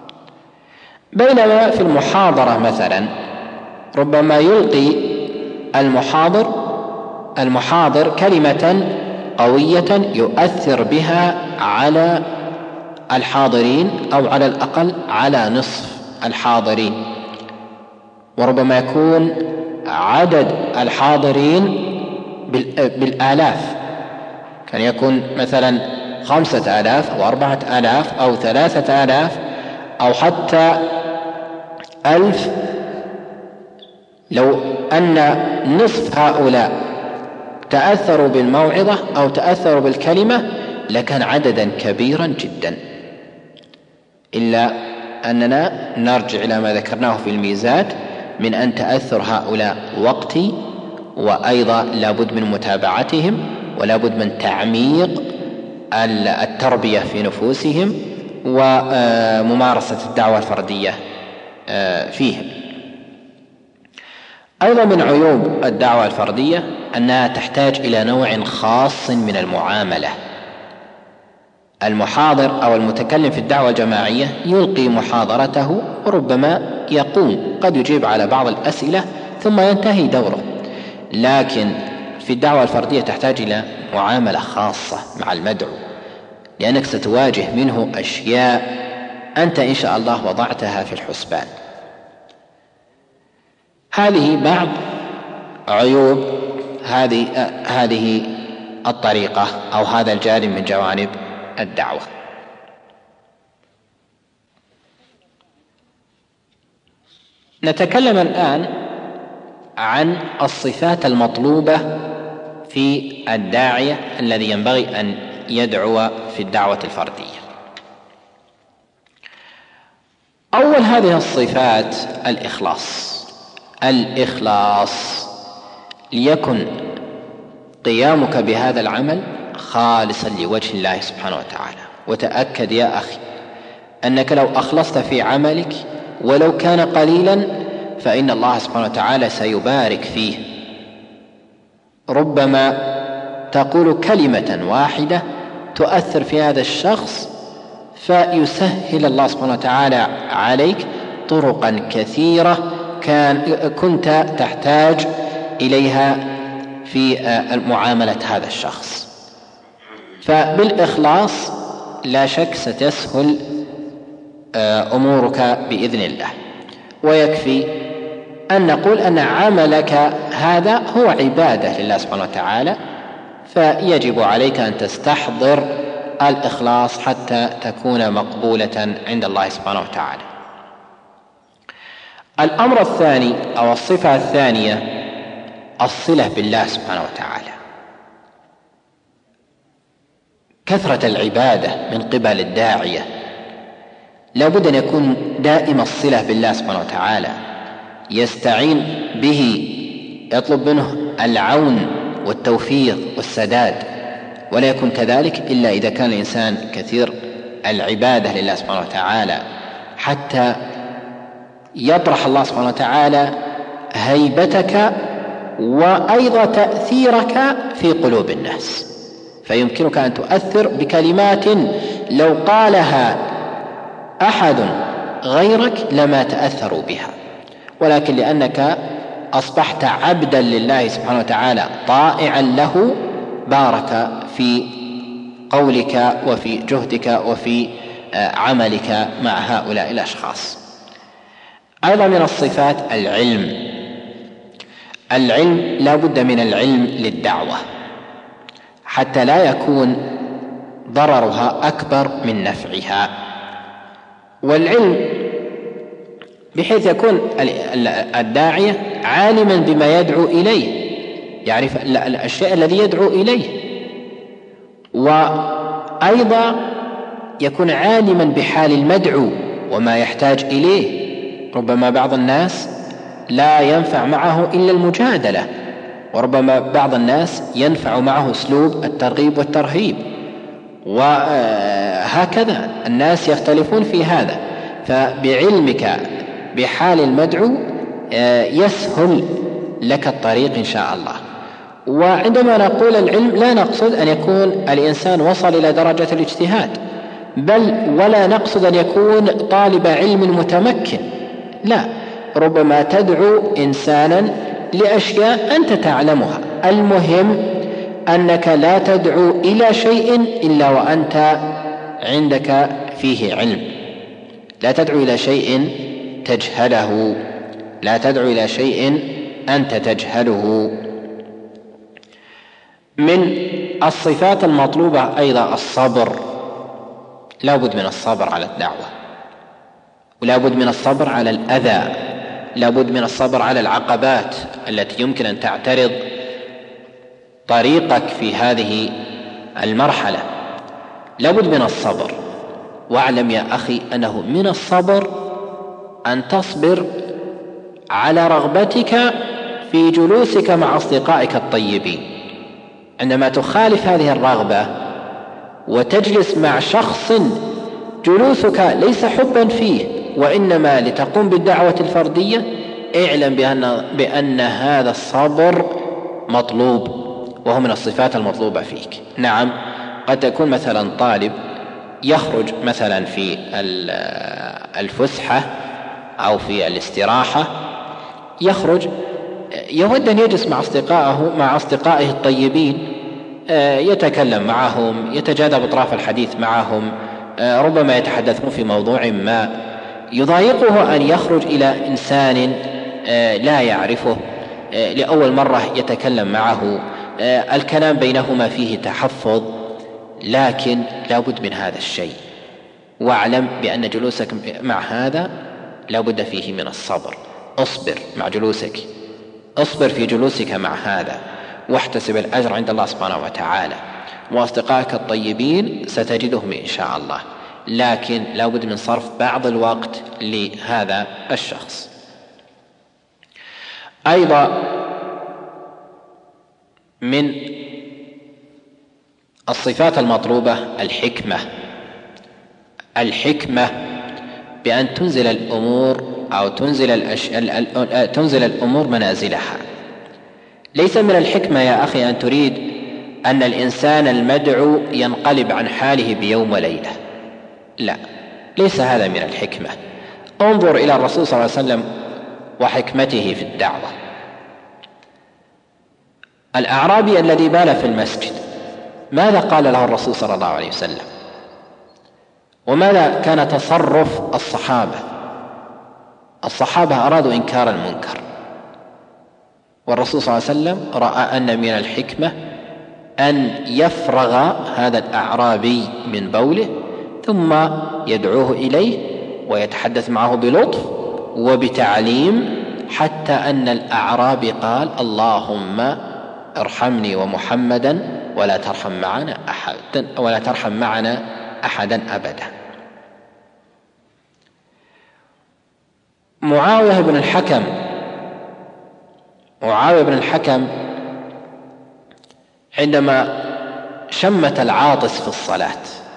بينما في المحاضرة مثلا ربما يلقي المحاضر المحاضر كلمة قوية يؤثر بها على الحاضرين أو على الأقل على نصف الحاضرين، وربما يكون عدد الحاضرين بالآلاف، كان يكون مثلا خمسة آلاف أو أربعة آلاف أو ثلاثة آلاف أو حتى ألف. لو أن نصف هؤلاء تأثروا بالموعظة أو تأثروا بالكلمة لكان عددا كبيرا جدا، إلا أننا نرجع إلى ما ذكرناه في الميزات من أن تأثر هؤلاء وقتي، وأيضا لابد من متابعتهم، ولابد من تعميق التربية في نفوسهم وممارسة الدعوة الفردية فيهم. أيضا من عيوب الدعوة الفردية أنها تحتاج إلى نوع خاص من المعاملة. المحاضر أو المتكلم في الدعوة الجماعية يلقي محاضرته وربما يقوم قد يجيب على بعض الأسئلة ثم ينتهي دوره، لكن في الدعوة الفردية تحتاج إلى معاملة خاصة مع المدعو، لأنك ستواجه منه أشياء أنت إن شاء الله وضعتها في الحسبان. هذه بعض عيوب هذه هذه الطريقة أو هذا الجانب من جوانب الدعوة. نتكلم الآن عن الصفات المطلوبة في الداعية الذي ينبغي أن يدعو في الدعوة الفردية. أول هذه الصفات الإخلاص. الإخلاص، ليكن قيامك بهذا العمل خالصا لوجه الله سبحانه وتعالى. وتأكد يا أخي أنك لو أخلصت في عملك ولو كان قليلا فإن الله سبحانه وتعالى سيبارك فيه. ربما تقول كلمة واحدة تؤثر في هذا الشخص فيسهل الله سبحانه وتعالى عليك طرقا كثيرة كان كنت تحتاج إليها في معاملة هذا الشخص. فبالإخلاص لا شك ستسهل أمورك بإذن الله. ويكفي أن نقول أن عملك هذا هو عبادة لله سبحانه وتعالى، فيجب عليك أن تستحضر الإخلاص حتى تكون مقبولة عند الله سبحانه وتعالى. الأمر الثاني أو الصفة الثانية الصلة بالله سبحانه وتعالى. كثرة العبادة من قبل الداعية لا بد أن يكون دائم الصلة بالله سبحانه وتعالى، يستعين به، يطلب منه العون والتوفيق والسداد، ولا يكون كذلك إلا إذا كان الإنسان كثير العبادة لله سبحانه وتعالى، حتى يطرح الله سبحانه وتعالى هيبتك وأيضا تأثيرك في قلوب الناس، فيمكنك أن تؤثر بكلمات لو قالها أحد غيرك لما تأثروا بها، ولكن لأنك أصبحت عبدا لله سبحانه وتعالى طائعا له بارك في قولك وفي جهدك وفي عملك مع هؤلاء الأشخاص. أيضا من الصفات العلم. العلم لا بد من العلم للدعوة حتى لا يكون ضررها أكبر من نفعها، والعلم بحيث يكون الداعية عالما بما يدعو إليه، يعرف الشيء الذي يدعو إليه، وأيضا يكون عالما بحال المدعو وما يحتاج إليه. ربما بعض الناس لا ينفع معه إلا المجادلة، وربما بعض الناس ينفع معه أسلوب الترغيب والترهيب، وهكذا الناس يختلفون في هذا. فبعلمك بحال المدعو يسهل لك الطريق إن شاء الله. وعندما نقول العلم لا نقصد أن يكون الإنسان وصل إلى درجة الاجتهاد، بل ولا نقصد أن يكون طالب علم متمكن، لا، ربما تدعو إنسانا لأشياء أنت تعلمها. المهم أنك لا تدعو إلى شيء إلا وأنت عندك فيه علم، لا تدعو إلى شيء تجهله، لا تدعو إلى شيء أنت تجهله. من الصفات المطلوبة أيضا الصبر. لا بد من الصبر على الدعوة، ولا بد من الصبر على الأذى، لا بد من الصبر على العقبات التي يمكن أن تعترض طريقك في هذه المرحلة، لا بد من الصبر. واعلم يا أخي أنه من الصبر أن تصبر على رغبتك في جلوسك مع أصدقائك الطيبين. عندما تخالف هذه الرغبة وتجلس مع شخص جلوسك ليس حبا فيه وإنما لتقوم بالدعوة الفردية، اعلم بأن, بأن هذا الصبر مطلوب، وهو من الصفات المطلوبة فيك. نعم، قد تكون مثلا طالب يخرج مثلا في الفسحة أو في الاستراحة، يخرج يود أن يجلس مع أصدقائه مع أصدقائه الطيبين، يتكلم معهم، يتجاذب أطراف الحديث معهم، ربما يتحدثون في موضوع ما. يضايقه أن يخرج إلى إنسان لا يعرفه لأول مرة يتكلم معه، الكلام بينهما فيه تحفظ، لكن لا بد من هذا الشيء. واعلم بأن جلوسك مع هذا لا بد فيه من الصبر. اصبر مع جلوسك، اصبر في جلوسك مع هذا، واحتسب الأجر عند الله سبحانه وتعالى. وأصدقائك الطيبين ستجدهم إن شاء الله، لكن لا بد من صرف بعض الوقت لهذا الشخص. أيضا من الصفات المطلوبة الحكمة الحكمة بأن تنزل الأمور أو تنزل, الأش... تنزل الأمور منازلها. ليس من الحكمة يا أخي أن تريد أن الإنسان المدعو ينقلب عن حاله بيوم وليلة، لا، ليس هذا من الحكمة. انظر إلى الرسول صلى الله عليه وسلم وحكمته في الدعوة. الأعرابي الذي بال في المسجد ماذا قال له الرسول صلى الله عليه وسلم؟ وماذا كان تصرف الصحابة؟ الصحابة أرادوا إنكار المنكر، والرسول صلى الله عليه وسلم رأى أن من الحكمة أن يفرغ هذا الأعرابي من بوله ثم يدعوه إليه ويتحدث معه بلطف وبتعليم، حتى أن الأعرابي قال: اللهم ارحمني ومحمدا ولا ترحم معنا أحدا ولا ترحم معنا أحدا أبدا. معاوية بن الحكم معاوية بن الحكم عندما شمت العاطس في الصلاة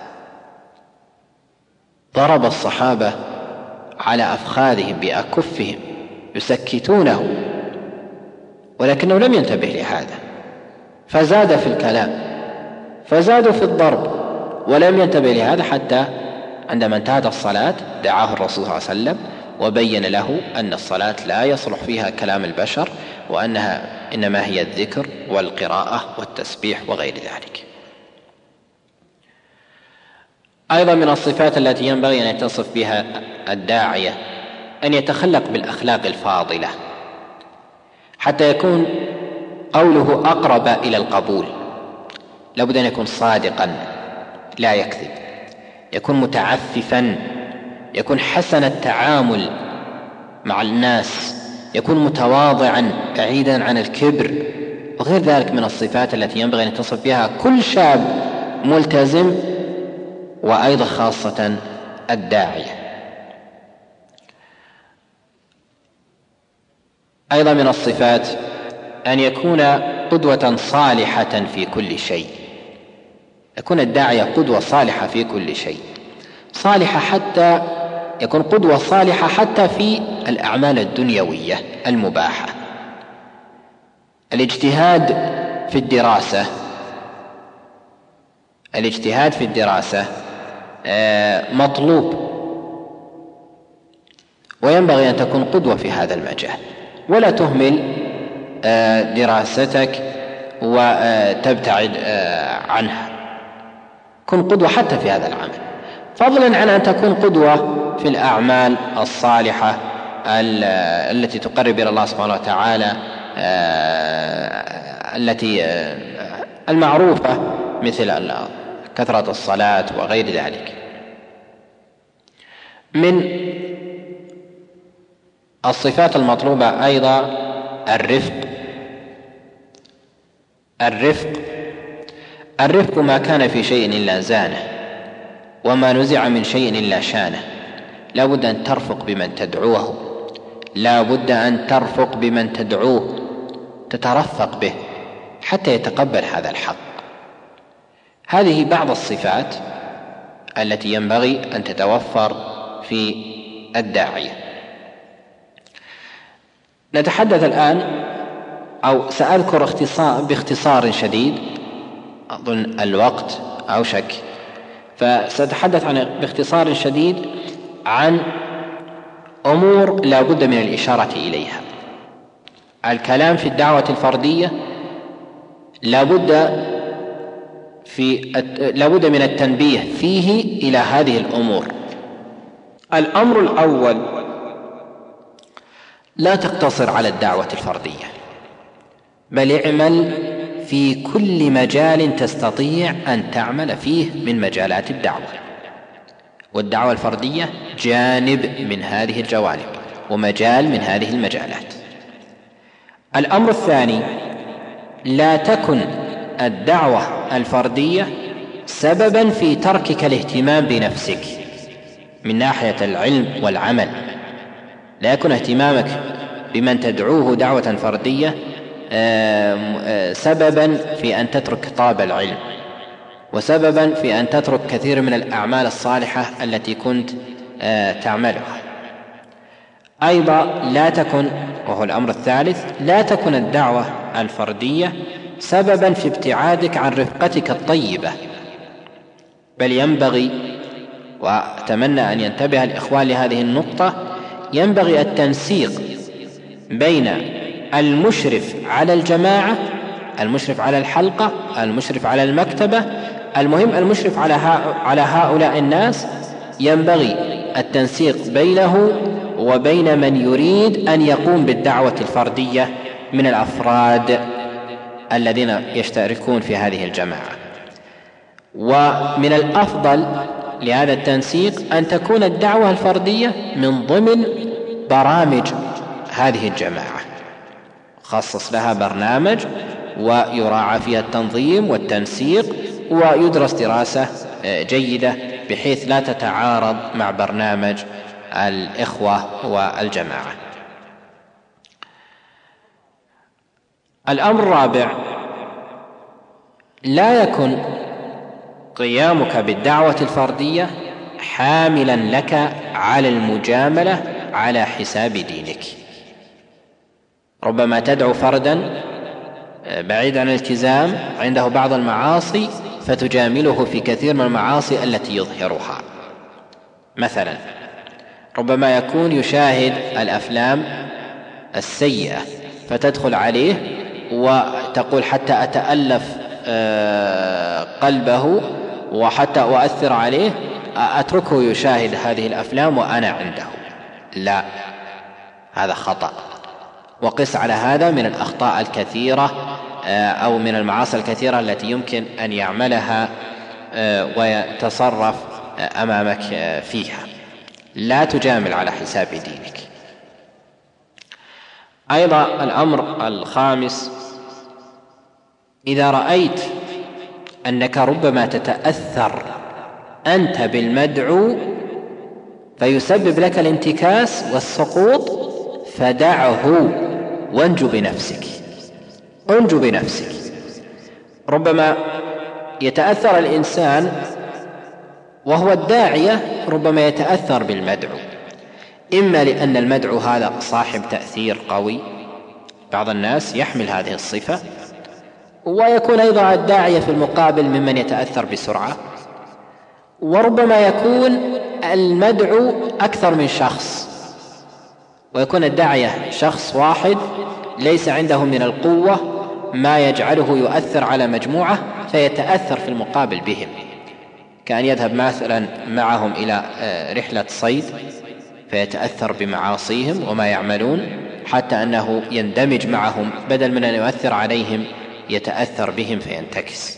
ضرب الصحابة على أفخاذهم بأكفهم يسكتونه، ولكنه لم ينتبه لهذا فزاد في الكلام، فزادوا في الضرب ولم ينتبه لهذا، حتى عندما انتهت الصلاة دعاه الرسول صلى الله عليه وسلم وبين له أن الصلاة لا يصلح فيها كلام البشر، وأنها إنما هي الذكر والقراءة والتسبيح وغير ذلك. أيضا من الصفات التي ينبغي أن يتصف بها الداعية أن يتخلق بالأخلاق الفاضلة حتى يكون قوله أقرب إلى القبول. لابد أن يكون صادقا لا يكذب، يكون متعففا، يكون حسن التعامل مع الناس، يكون متواضعا بعيدا عن الكبر وغير ذلك من الصفات التي ينبغي أن يتصف بها كل شاب ملتزم، وأيضا خاصة الداعية. أيضا من الصفات أن يكون قدوة صالحة في كل شيء، يكون الداعية قدوة صالحة في كل شيء، صالحة حتى يكون قدوة صالحة حتى في الأعمال الدنيوية المباحة. الاجتهاد في الدراسة الاجتهاد في الدراسة مطلوب، وينبغي أن تكون قدوة في هذا المجال، ولا تهمل دراستك وتبتعد عنها. كن قدوة حتى في هذا العمل، فضلا عن أن تكون قدوة في الأعمال الصالحة التي تقرب إلى الله سبحانه وتعالى التي المعروفة مثل كثرة الصلاة وغير ذلك. من الصفات المطلوبة أيضا الرفق الرفق الرفق ما كان في شيء إلا زانه، وما نزع من شيء إلا شانه. لا بد أن ترفق بمن تدعوه، لا بد أن ترفق بمن تدعوه، تترفق به حتى يتقبل هذا الحق. هذه بعض الصفات التي ينبغي أن تتوفر في الداعية. نتحدث الآن، أو سأذكر اختصار باختصار شديد، أظن الوقت أوشك، فسأتحدث عن باختصار شديد عن أمور لا بد من الإشارة إليها. الكلام في الدعوة الفردية لا بد في لا بد من التنبيه فيه إلى هذه الأمور. الأمر الأول: لا تقتصر على الدعوة الفردية، بل اعمل في كل مجال تستطيع أن تعمل فيه من مجالات الدعوة، والدعوة الفردية جانب من هذه الجوانب ومجال من هذه المجالات. الأمر الثاني: لا تكن الدعوة الفردية سببا في تركك الاهتمام بنفسك من ناحية العلم والعمل. لا يكون اهتمامك بمن تدعوه دعوة فردية سببا في أن تترك طلب العلم، وسببا في أن تترك كثير من الأعمال الصالحة التي كنت تعملها. أيضا لا تكن، وهو الأمر الثالث، لا تكن الدعوة الفردية سببا في ابتعادك عن رفقتك الطيبة، بل ينبغي، وأتمنى أن ينتبه الإخوان لهذه النقطة، ينبغي التنسيق بين المشرف على الجماعة، المشرف على الحلقة، المشرف على المكتبة، المهم المشرف على على هؤلاء الناس، ينبغي التنسيق بينه وبين من يريد أن يقوم بالدعوة الفردية من الأفراد الذين يشتركون في هذه الجماعة. ومن الأفضل لهذا التنسيق أن تكون الدعوة الفردية من ضمن برامج هذه الجماعة، خصص لها برنامج ويراعى فيها التنظيم والتنسيق، ويدرس دراسة جيدة بحيث لا تتعارض مع برنامج الإخوة والجماعة. الأمر الرابع: لا يكن قيامك بالدعوة الفردية حاملا لك على المجاملة على حساب دينك. ربما تدعو فردا بعيد عن الالتزام عنده بعض المعاصي فتجامله في كثير من المعاصي التي يظهرها. مثلا ربما يكون يشاهد الأفلام السيئة فتدخل عليه وتقول حتى أتألف قلبه وحتى أؤثر عليه أتركه يشاهد هذه الأفلام وأنا عنده. لا، هذا خطأ. وقس على هذا من الأخطاء الكثيرة أو من المعاصي الكثيرة التي يمكن أن يعملها ويتصرف أمامك فيها. لا تجامل على حساب دينك. أيضا الأمر الخامس: إذا رأيت أنك ربما تتأثر أنت بالمدعو فيسبب لك الانتكاس والسقوط فدعه وانجو بنفسك. انجو بنفسك. ربما يتأثر الإنسان وهو الداعية، ربما يتأثر بالمدعو، إما لأن المدعو هذا صاحب تأثير قوي، بعض الناس يحمل هذه الصفة، ويكون أيضا الداعية في المقابل ممن يتأثر بسرعة، وربما يكون المدعو أكثر من شخص، ويكون الداعية شخص واحد ليس عنده من القوة ما يجعله يؤثر على مجموعة فيتأثر في المقابل بهم، كأن يذهب مثلا معهم إلى رحلة صيد فيتأثر بمعاصيهم وما يعملون حتى أنه يندمج معهم، بدل من أن يؤثر عليهم يتأثر بهم فينتكس.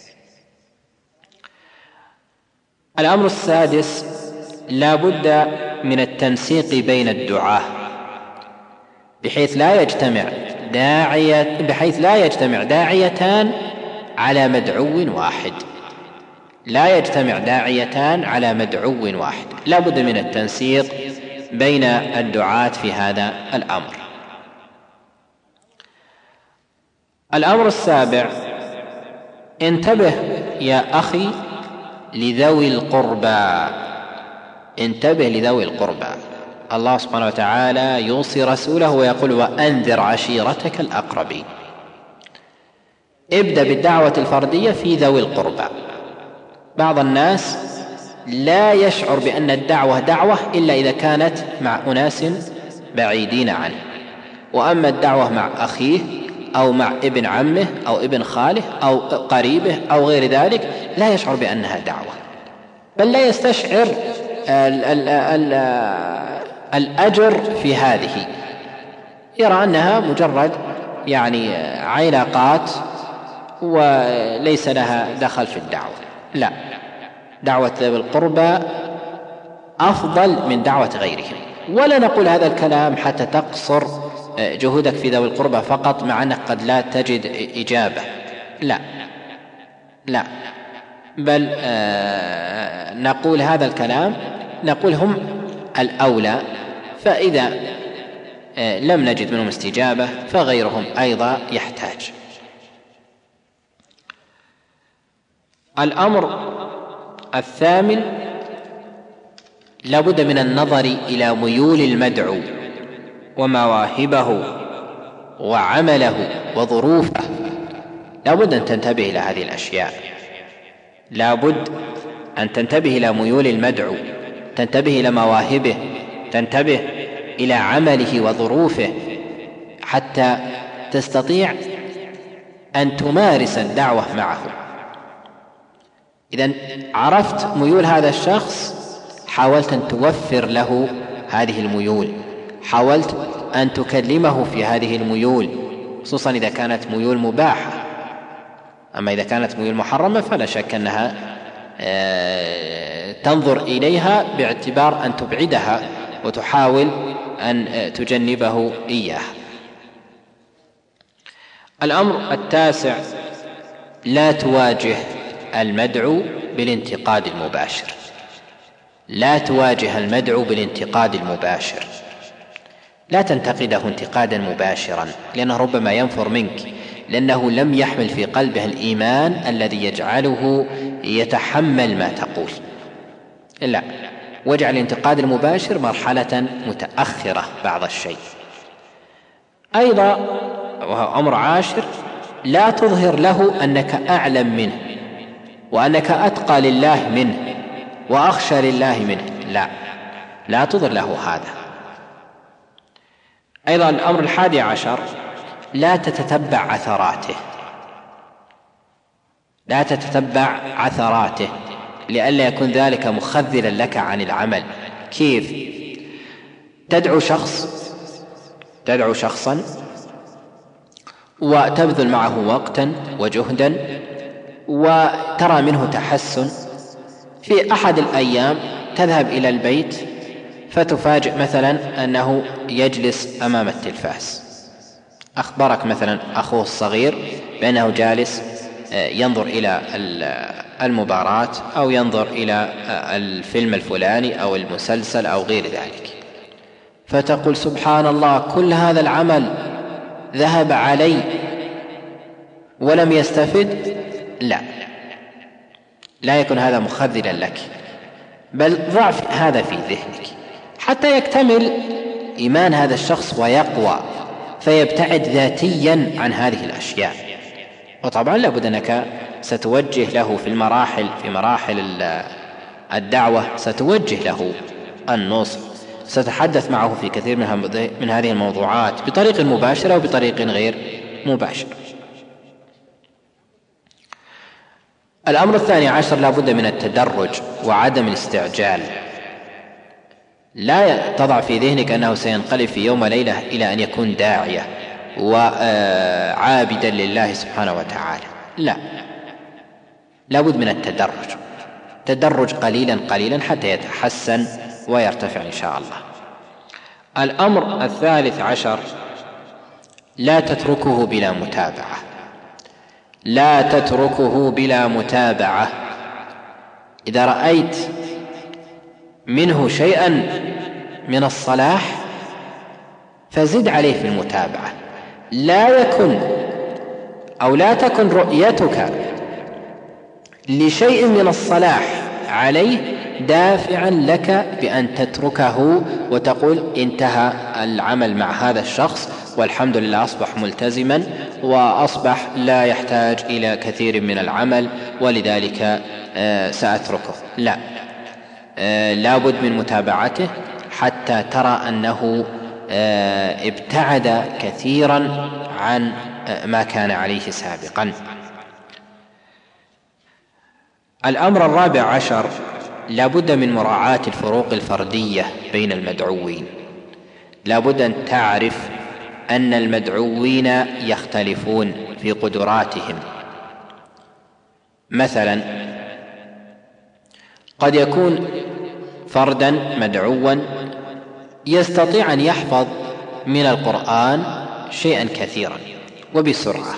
الأمر السادس: لا بد من التنسيق بين الدعاة بحيث لا يجتمع داعية بحيث لا يجتمع داعيتان على مدعو واحد. لا يجتمع داعيتان على مدعو واحد، لا بد من التنسيق بين الدعاة في هذا الأمر. الأمر السابع: انتبه يا أخي لذوي القربى. انتبه لذوي القربى. الله سبحانه وتعالى يوصي رسوله ويقول: وأنذر عشيرتك الأقربين. ابدأ بالدعوة الفردية في ذوي القربى. بعض الناس لا يشعر بأن الدعوة دعوة إلا إذا كانت مع أناس بعيدين عنه، وأما الدعوة مع أخيه أو مع ابن عمه أو ابن خاله أو قريبه أو غير ذلك لا يشعر بأنها دعوة، بل لا يستشعر ال ال ال الأجر في هذه، يرى أنها مجرد يعني علاقات وليس لها دخل في الدعوة. لا، دعوة ذوي القربى أفضل من دعوة غيرهم. ولا نقول هذا الكلام حتى تقصر جهودك في ذوي القربى فقط، مع أنك قد لا تجد إجابة. لا لا بل آه نقول هذا الكلام، نقول هم الأولى، فإذا لم نجد منهم استجابة فغيرهم أيضا يحتاج. الأمر الثامن لا بد من النظر إلى ميول المدعو ومواهبه وعمله وظروفه. لا بد أن تنتبه إلى هذه الأشياء، لا بد أن تنتبه إلى ميول المدعو، تنتبه إلى مواهبه، تنتبه إلى عمله وظروفه، حتى تستطيع أن تمارس الدعوة معه. إذن عرفت ميول هذا الشخص، حاولت أن توفر له هذه الميول، حاولت أن تكلمه في هذه الميول، خصوصا إذا كانت ميول مباحة. أما إذا كانت ميول محرمة فلا شك أنها تنظر إليها باعتبار أن تبعدها وتحاول أن تجنبه إياه. الأمر التاسع لا تواجه المدعو بالانتقاد المباشر، لا تواجه المدعو بالانتقاد المباشر، لا تنتقده انتقادا مباشرا، لأنه ربما ينفر منك، لأنه لم يحمل في قلبه الإيمان الذي يجعله يتحمل ما تقول. لا، واجعل الانتقاد المباشر مرحلة متأخرة بعض الشيء. أيضا وهو أمر عاشر، لا تظهر له أنك أعلم منه وأنك أتقى لله منه وأخشى لله منه، لا لا تظهر له هذا. أيضا الأمر الحادي عشر، لا تتتبع عثراته، لا تتتبع عثراته لئلا يكون ذلك مخذلا لك عن العمل. كيف؟ تدعو شخص تدعو شخصا وتبذل معه وقتا وجهدا وترى منه تحسن، في أحد الأيام تذهب إلى البيت فتفاجئ مثلا أنه يجلس أمام التلفاز. أخبرك مثلا أخوه الصغير بأنه جالس ينظر إلى المباراة أو ينظر إلى الفيلم الفلاني أو المسلسل أو غير ذلك، فتقول سبحان الله، كل هذا العمل ذهب علي ولم يستفد. لا لا يكون هذا مخذلا لك، بل ضع هذا في ذهنك حتى يكتمل إيمان هذا الشخص ويقوى فيبتعد ذاتيا عن هذه الأشياء. وطبعا لابد أنك ستوجه له في المراحل في مراحل الدعوة، ستوجه له النصح، ستتحدث معه في كثير من هذه الموضوعات بطريق مباشر أو بطريق غير مباشر. الأمر الثاني عشر، لا بد من التدرج وعدم الاستعجال. لا تضع في ذهنك أنه سينقلب في يوم ليلة إلى أن يكون داعية وعابدا لله سبحانه وتعالى، لا، لا بد من التدرج، تدرج قليلا قليلا حتى يتحسن ويرتفع إن شاء الله. الأمر الثالث عشر، لا تتركه بلا متابعة، لا تتركه بلا متابعة. إذا رأيت منه شيئا من الصلاح فزد عليه في المتابعة. لا يكن أو لا تكن رؤيتك لشيء من الصلاح عليه دافعا لك بأن تتركه وتقول انتهى العمل مع هذا الشخص والحمد لله أصبح ملتزما وأصبح لا يحتاج إلى كثير من العمل ولذلك سأتركه. لا، لا بد من متابعته حتى ترى أنه ابتعد كثيرا عن ما كان عليه سابقا. الأمر الرابع عشر، لا بد من مراعاة الفروق الفردية بين المدعوين. لا بد أن تعرف أن المدعوين يختلفون في قدراتهم. مثلا قد يكون فردا مدعوا يستطيع أن يحفظ من القرآن شيئا كثيرا وبسرعة،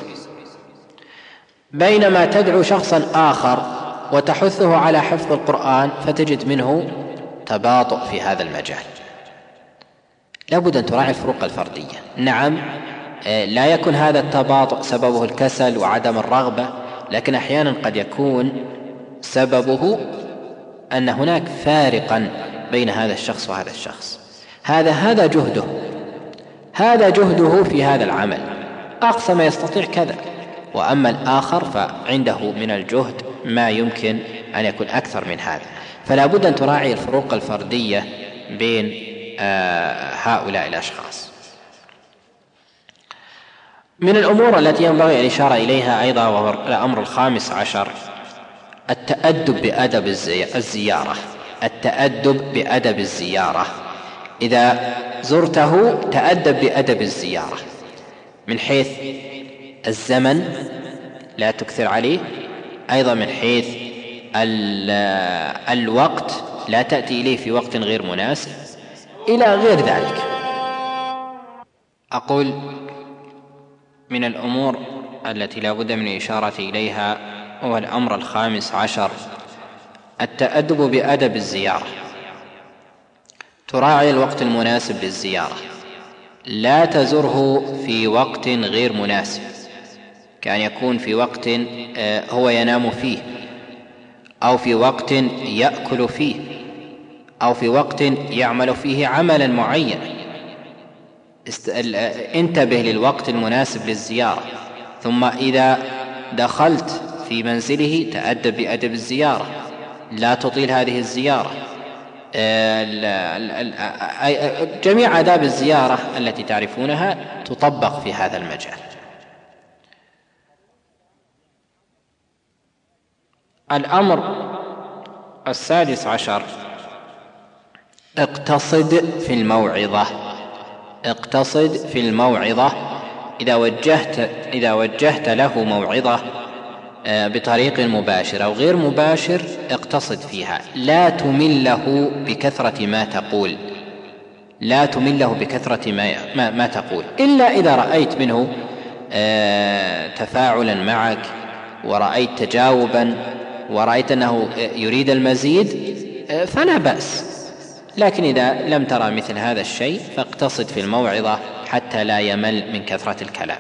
بينما تدعو شخصا آخر وتحثه على حفظ القرآن فتجد منه تباطؤ في هذا المجال. لابد أن تراعي الفروق الفردية. نعم، لا يكون هذا التباطؤ سببه الكسل وعدم الرغبة، لكن أحيانا قد يكون سببه أن هناك فارقا بين هذا الشخص وهذا الشخص. هذا هذا جهده هذا جهده في هذا العمل، أقصى ما يستطيع كذا، وأما الآخر فعنده من الجهد ما يمكن أن يكون أكثر من هذا. فلا بد أن تراعي الفروق الفردية بين هؤلاء الأشخاص. من الأمور التي ينبغي الإشارة إليها أيضا، وهو الأمر الخامس عشر، التأدب بأدب الزيارة. التأدب بأدب الزيارة، إذا زرته تأدب بأدب الزيارة، من حيث الزمن لا تكثر عليه، أيضا من حيث الوقت لا تأتي إليه في وقت غير مناسب، إلى غير ذلك. أقول من الأمور التي لا بد من الإشارة إليها هو الأمر الخامس عشر، التأدب بأدب الزيارة. تراعي الوقت المناسب للزيارة، لا تزره في وقت غير مناسب، كأن يكون في وقت هو ينام فيه، أو في وقت يأكل فيه، أو في وقت يعمل فيه عملا معين. انتبه للوقت المناسب للزيارة. ثم إذا دخلت في منزله تأدب بأدب الزيارة، لا تطيل هذه الزيارة. جميع آداب الزيارة التي تعرفونها تطبق في هذا المجال. الأمر السادس عشر، اقتصد في الموعظة. اقتصد في الموعظة. إذا وجهت, إذا وجهت له موعظة بطريق مباشر أو غير مباشر اقتصد فيها، لا تمله بكثرة ما تقول لا تمله بكثرة ما, ما, ما تقول إلا إذا رأيت منه تفاعلا معك، ورأيت تجاوبا، ورأيت أنه يريد المزيد، فلا بأس. لكن إذا لم ترى مثل هذا الشيء فاقتصد في الموعظة حتى لا يمل من كثرة الكلام.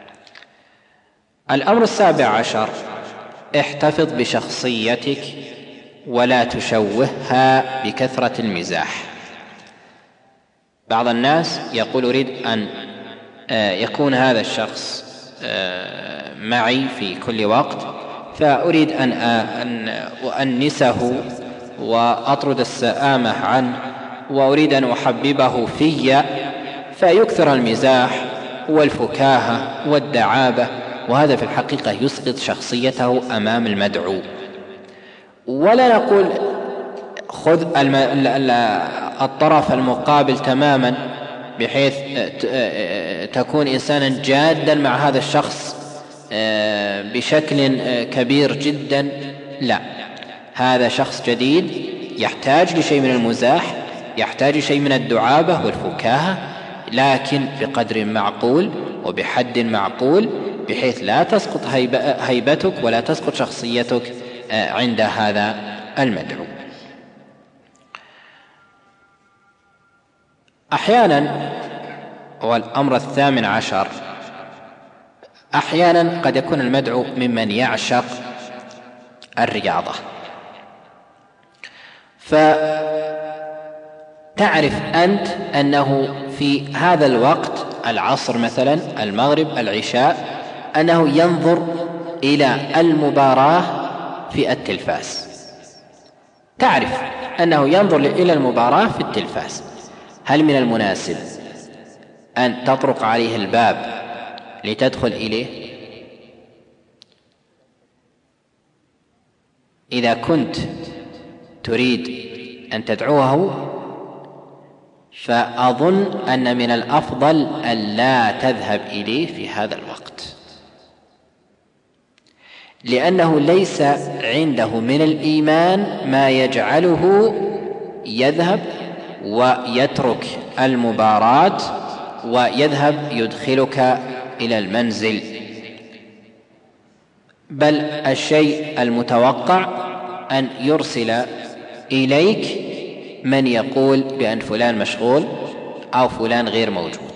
الأمر السابع عشر، احتفظ بشخصيتك ولا تشوهها بكثرة المزاح. بعض الناس يقول أريد أن يكون هذا الشخص معي في كل وقت، فأريد أن أؤنسه وأطرد السآمة عنه، وأريد أن أحببه في، فيكثر المزاح والفكاهة والدعابة، وهذا في الحقيقة يسقط شخصيته أمام المدعو. ولا نقول خذ الطرف المقابل تماما بحيث تكون إنسانا جادا مع هذا الشخص بشكل كبير جدا، لا، هذا شخص جديد يحتاج لشيء من المزاح، يحتاج لشيء من الدعابة والفكاهة، لكن بقدر معقول وبحد معقول، بحيث لا تسقط هيبتك ولا تسقط شخصيتك عند هذا المدعو. أحيانا، والأمر الثامن عشر، أحيانا قد يكون المدعو ممن يعشق الرياضة، فتعرف أنت أنه في هذا الوقت، العصر مثلا، المغرب، العشاء، أنه ينظر إلى المباراة في التلفاز. تعرف أنه ينظر إلى المباراة في التلفاز، هل من المناسب أن تطرق عليه الباب لتدخل إليه؟ إذا كنت تريد أن تدعوه فأظن أن من الأفضل أن لا تذهب إليه في هذا الوقت، لأنه ليس عنده من الإيمان ما يجعله يذهب ويترك المباراة ويذهب يدخلك إلى المنزل. بل الشيء المتوقع أن يرسل إليك من يقول بأن فلان مشغول، أو فلان غير موجود،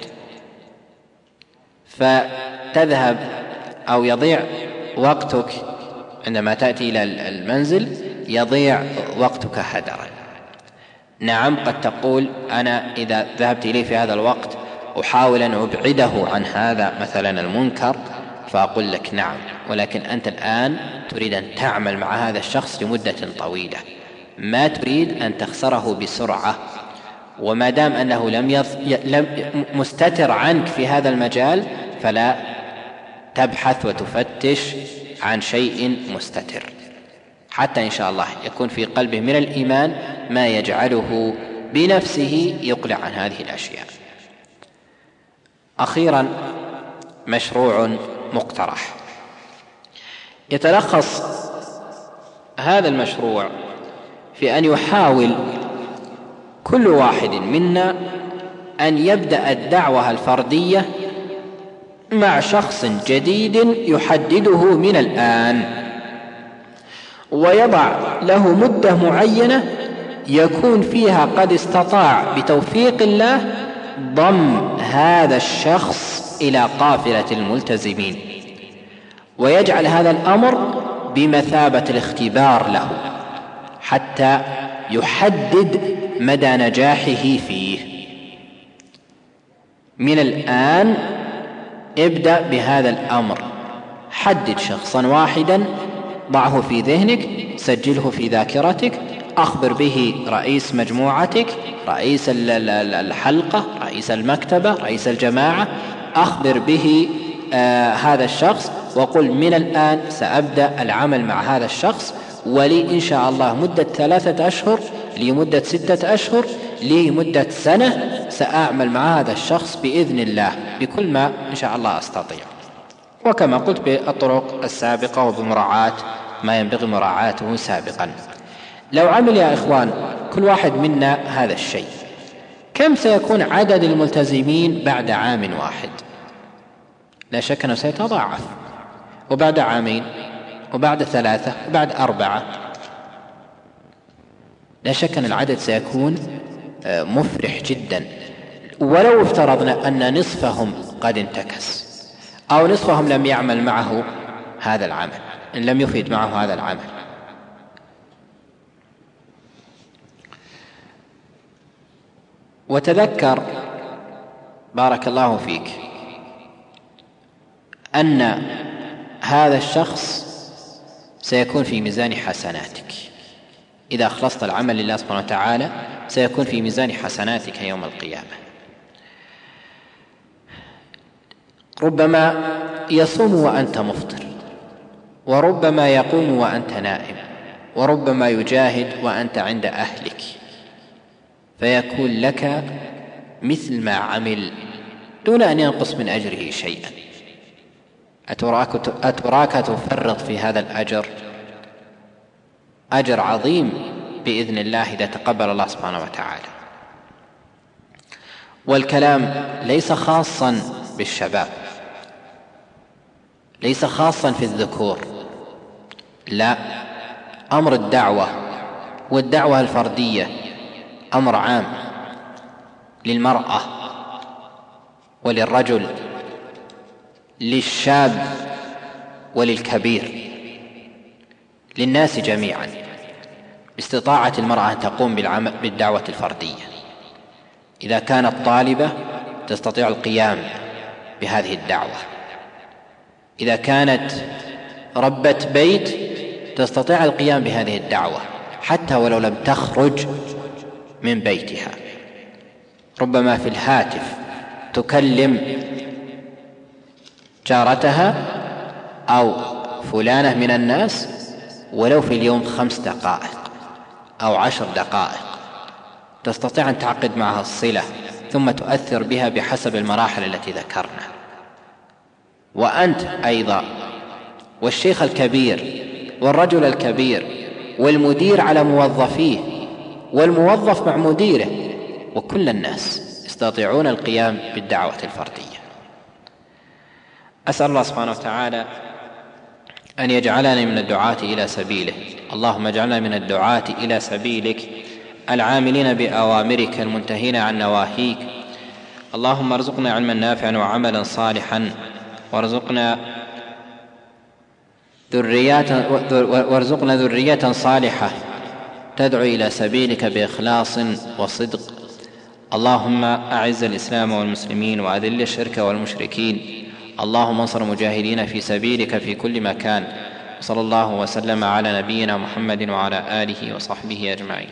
فتذهب أو يضيع وقتك عندما تأتي إلى المنزل، يضيع وقتك هدرا. نعم، قد تقول أنا إذا ذهبت إليه في هذا الوقت أحاول أن أبعده عن هذا مثلا المنكر، فأقول لك نعم، ولكن أنت الآن تريد أن تعمل مع هذا الشخص لمدة طويلة، ما تريد أن تخسره بسرعة. وما دام أنه لم, يض... لم مستتر عنك في هذا المجال، فلا تبحث وتفتش عن شيء مستتر، حتى إن شاء الله يكون في قلبه من الإيمان ما يجعله بنفسه يقلع عن هذه الأشياء. أخيرا، مشروع مقترح. يتلخص هذا المشروع في أن يحاول كل واحد منا أن يبدأ الدعوة الفردية مع شخص جديد يحدده من الآن، ويضع له مدة معينة يكون فيها قد استطاع بتوفيق الله ضم هذا الشخص إلى قافلة الملتزمين، ويجعل هذا الأمر بمثابة الاختبار له حتى يحدد مدى نجاحه فيه. من الآن ابدأ بهذا الأمر، حدد شخصا واحدا، ضعه في ذهنك، سجله في ذاكرتك، أخبر به رئيس مجموعتك، رئيس الحلقة، رئيس المكتبة، رئيس الجماعة، أخبر به آه هذا الشخص، وقل من الآن سأبدأ العمل مع هذا الشخص، ولي إن شاء الله مدة ثلاثة أشهر، لمدة ستة أشهر، لمدة سنة سأعمل مع هذا الشخص بإذن الله بكل ما إن شاء الله أستطيع. وكما قلت بالطرق السابقة وبمراعاة ما ينبغي مراعاته سابقا. لو عمل يا إخوان كل واحد منا هذا الشيء، كم سيكون عدد الملتزمين بعد عام واحد؟ لا شك أنه سيتضاعف، وبعد عامين، وبعد ثلاثة، وبعد أربعة، لا شك أن العدد سيكون مفرح جدا. ولو افترضنا أن نصفهم قد انتكس، أو نصفهم لم يعمل معه هذا العمل، إن لم يفيد معه هذا العمل. وتذكر بارك الله فيك أن هذا الشخص سيكون في ميزان حسناتك إذا أخلصت العمل لله سبحانه وتعالى، سيكون في ميزان حسناتك يوم القيامة. ربما يصوم وأنت مفطر، وربما يقوم وأنت نائم، وربما يجاهد وأنت عند أهلك، فيكون لك مثل ما عمل دون أن ينقص من أجره شيئا. أتراك, أتراك تفرط في هذا الأجر؟ أجر عظيم بإذن الله إذا تقبل الله سبحانه وتعالى. والكلام ليس خاصا بالشباب، ليس خاصا في الذكور، لا، أمر الدعوة والدعوة الفردية أمر عام للمرأة وللرجل، للشاب وللكبير، للناس جميعا، باستطاعة المرأة أن تقوم بالدعوة الفردية. إذا كانت طالبة تستطيع القيام بهذه الدعوة، إذا كانت ربة بيت تستطيع القيام بهذه الدعوة حتى ولو لم تخرج من بيتها. ربما في الهاتف تكلم جارتها أو فلانة من الناس ولو في اليوم خمس دقائق أو عشر دقائق، تستطيع أن تعقد معها الصلة ثم تؤثر بها بحسب المراحل التي ذكرنا. وأنت أيضا والشيخ الكبير والرجل الكبير والمدير على موظفيه والموظف مع مديره، وكل الناس يستطيعون القيام بالدعوة الفردية. أسأل الله سبحانه وتعالى أن يجعلنا من الدعاة إلى سبيله. اللهم اجعلنا من الدعاة إلى سبيلك العاملين بأوامرك المنتهين عن نواهيك اللهم ارزقنا علما نافعا وعملا صالحا، وارزقنا ذريات وارزقنا ذرية صالحة تدعو إلى سبيلك بإخلاص وصدق. اللهم أعز الإسلام والمسلمين وأذل الشرك والمشركين. اللهم انصر المجاهدين في سبيلك في كل مكان. صلى الله وسلم على نبينا محمد وعلى آله وصحبه أجمعين.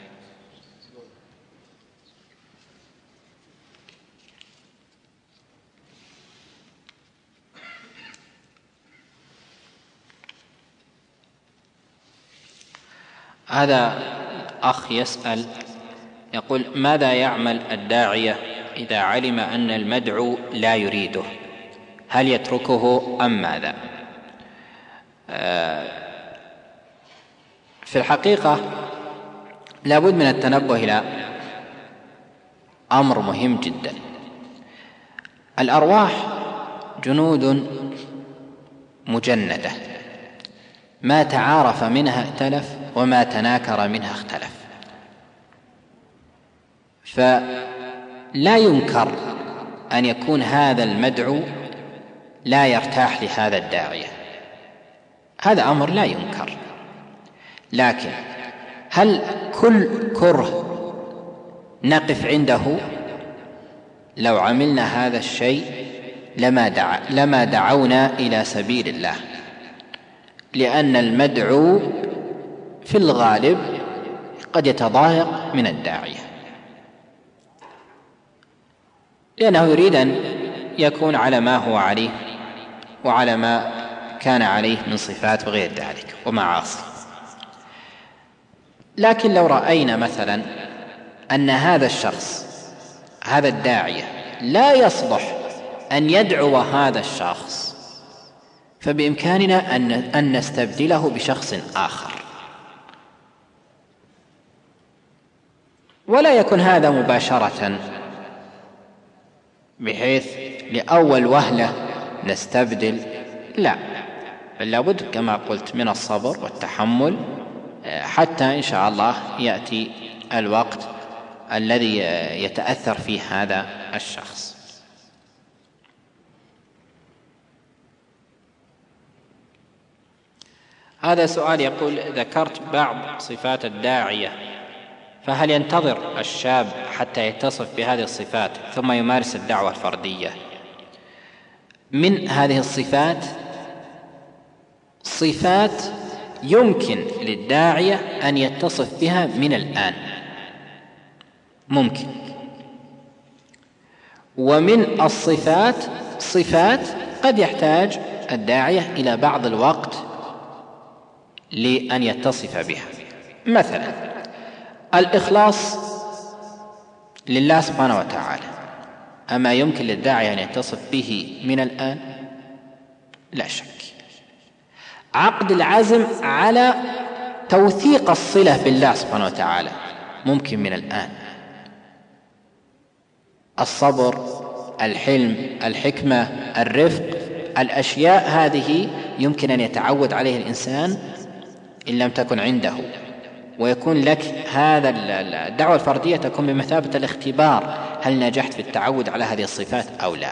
هذا أخ يسأل يقول: ماذا يعمل الداعية إذا علم أن المدعو لا يريده؟ هل يتركه أم ماذا؟ في الحقيقة لابد من التنبه إلى أمر مهم جدا. الأرواح جنود مجندة، ما تعارف منها ائتلف وما تناكر منها اختلف، فلا ينكر أن يكون هذا المدعو لا يرتاح لهذا الداعية، هذا أمر لا ينكر. لكن هل كل كره نقف عنده؟ لو عملنا هذا الشيء لما, دع... لما دعونا إلى سبيل الله، لأن المدعو في الغالب قد يتضايق من الداعية، لأنه يريد أن يكون على ما هو عليه وعلى ما كان عليه من صفات وغير ذلك ومعاصي. لكن لو رأينا مثلا أن هذا الشخص هذا الداعية لا يصلح أن يدعو هذا الشخص، فبإمكاننا أن نستبدله بشخص آخر، ولا يكون هذا مباشرة بحيث لأول وهلة نستبدل، لا، بل لابد كما قلت من الصبر والتحمل حتى إن شاء الله يأتي الوقت الذي يتأثر فيه هذا الشخص. هذا سؤال يقول: ذكرت بعض صفات الداعية، فهل ينتظر الشاب حتى يتصف بهذه الصفات ثم يمارس الدعوة الفردية؟ من هذه الصفات صفات يمكن للداعية أن يتصف بها من الآن، ممكن. ومن الصفات صفات قد يحتاج الداعية إلى بعض الوقت لأن يتصف بها. مثلا الإخلاص لله سبحانه وتعالى، أما يمكن للداعية أن يتصف به من الآن؟ لا شك. عقد العزم على توثيق الصلة بالله سبحانه وتعالى ممكن من الآن. الصبر، الحلم، الحكمة، الرفق، الأشياء هذه يمكن أن يتعود عليه الإنسان إن لم تكن عنده، ويكون لك هذا الدعوة الفردية تكون بمثابة الاختبار، هل نجحت في التعود على هذه الصفات أو لا.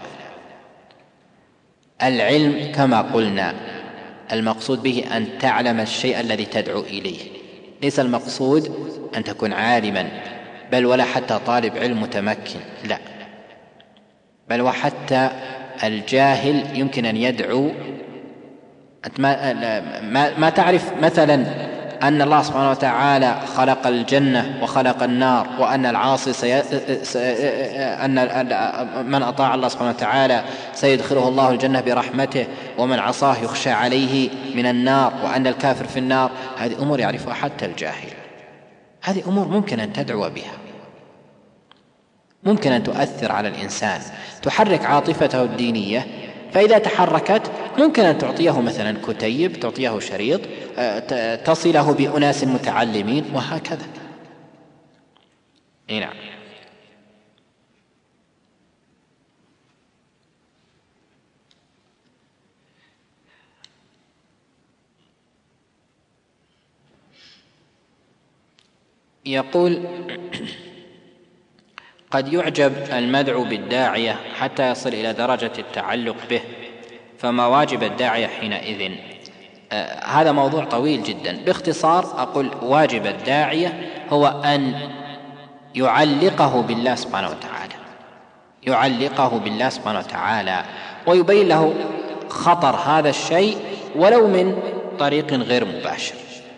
العلم كما قلنا المقصود به أن تعلم الشيء الذي تدعو إليه، ليس المقصود أن تكون عالما، بل ولا حتى طالب علم متمكن، لا، بل وحتى الجاهل يمكن أن يدعو. ما, ما تعرف مثلا أن الله سبحانه وتعالى خلق الجنة وخلق النار، وأن العاصي سي... أن من أطاع الله سبحانه وتعالى سيدخله الله الجنة برحمته، ومن عصاه يخشى عليه من النار، وأن الكافر في النار. هذه أمور يعرفها حتى الجاهل، هذه أمور ممكن أن تدعو بها، ممكن أن تؤثر على الإنسان، تحرك عاطفته الدينية، فإذا تحركت ممكن أن تعطيه مثلا كتيب، تعطيه شريط، تصله بأناس متعلمين، وهكذا. نعم. يقول: قد يعجب المدعو بالداعية حتى يصل إلى درجة التعلق به، فما واجب الداعية حينئذ؟ آه هذا موضوع طويل جدا. باختصار أقول واجب الداعية هو أن يعلقه بالله سبحانه وتعالى، يعلقه بالله سبحانه وتعالى ويبين له خطر هذا الشيء ولو من طريق غير مباشر.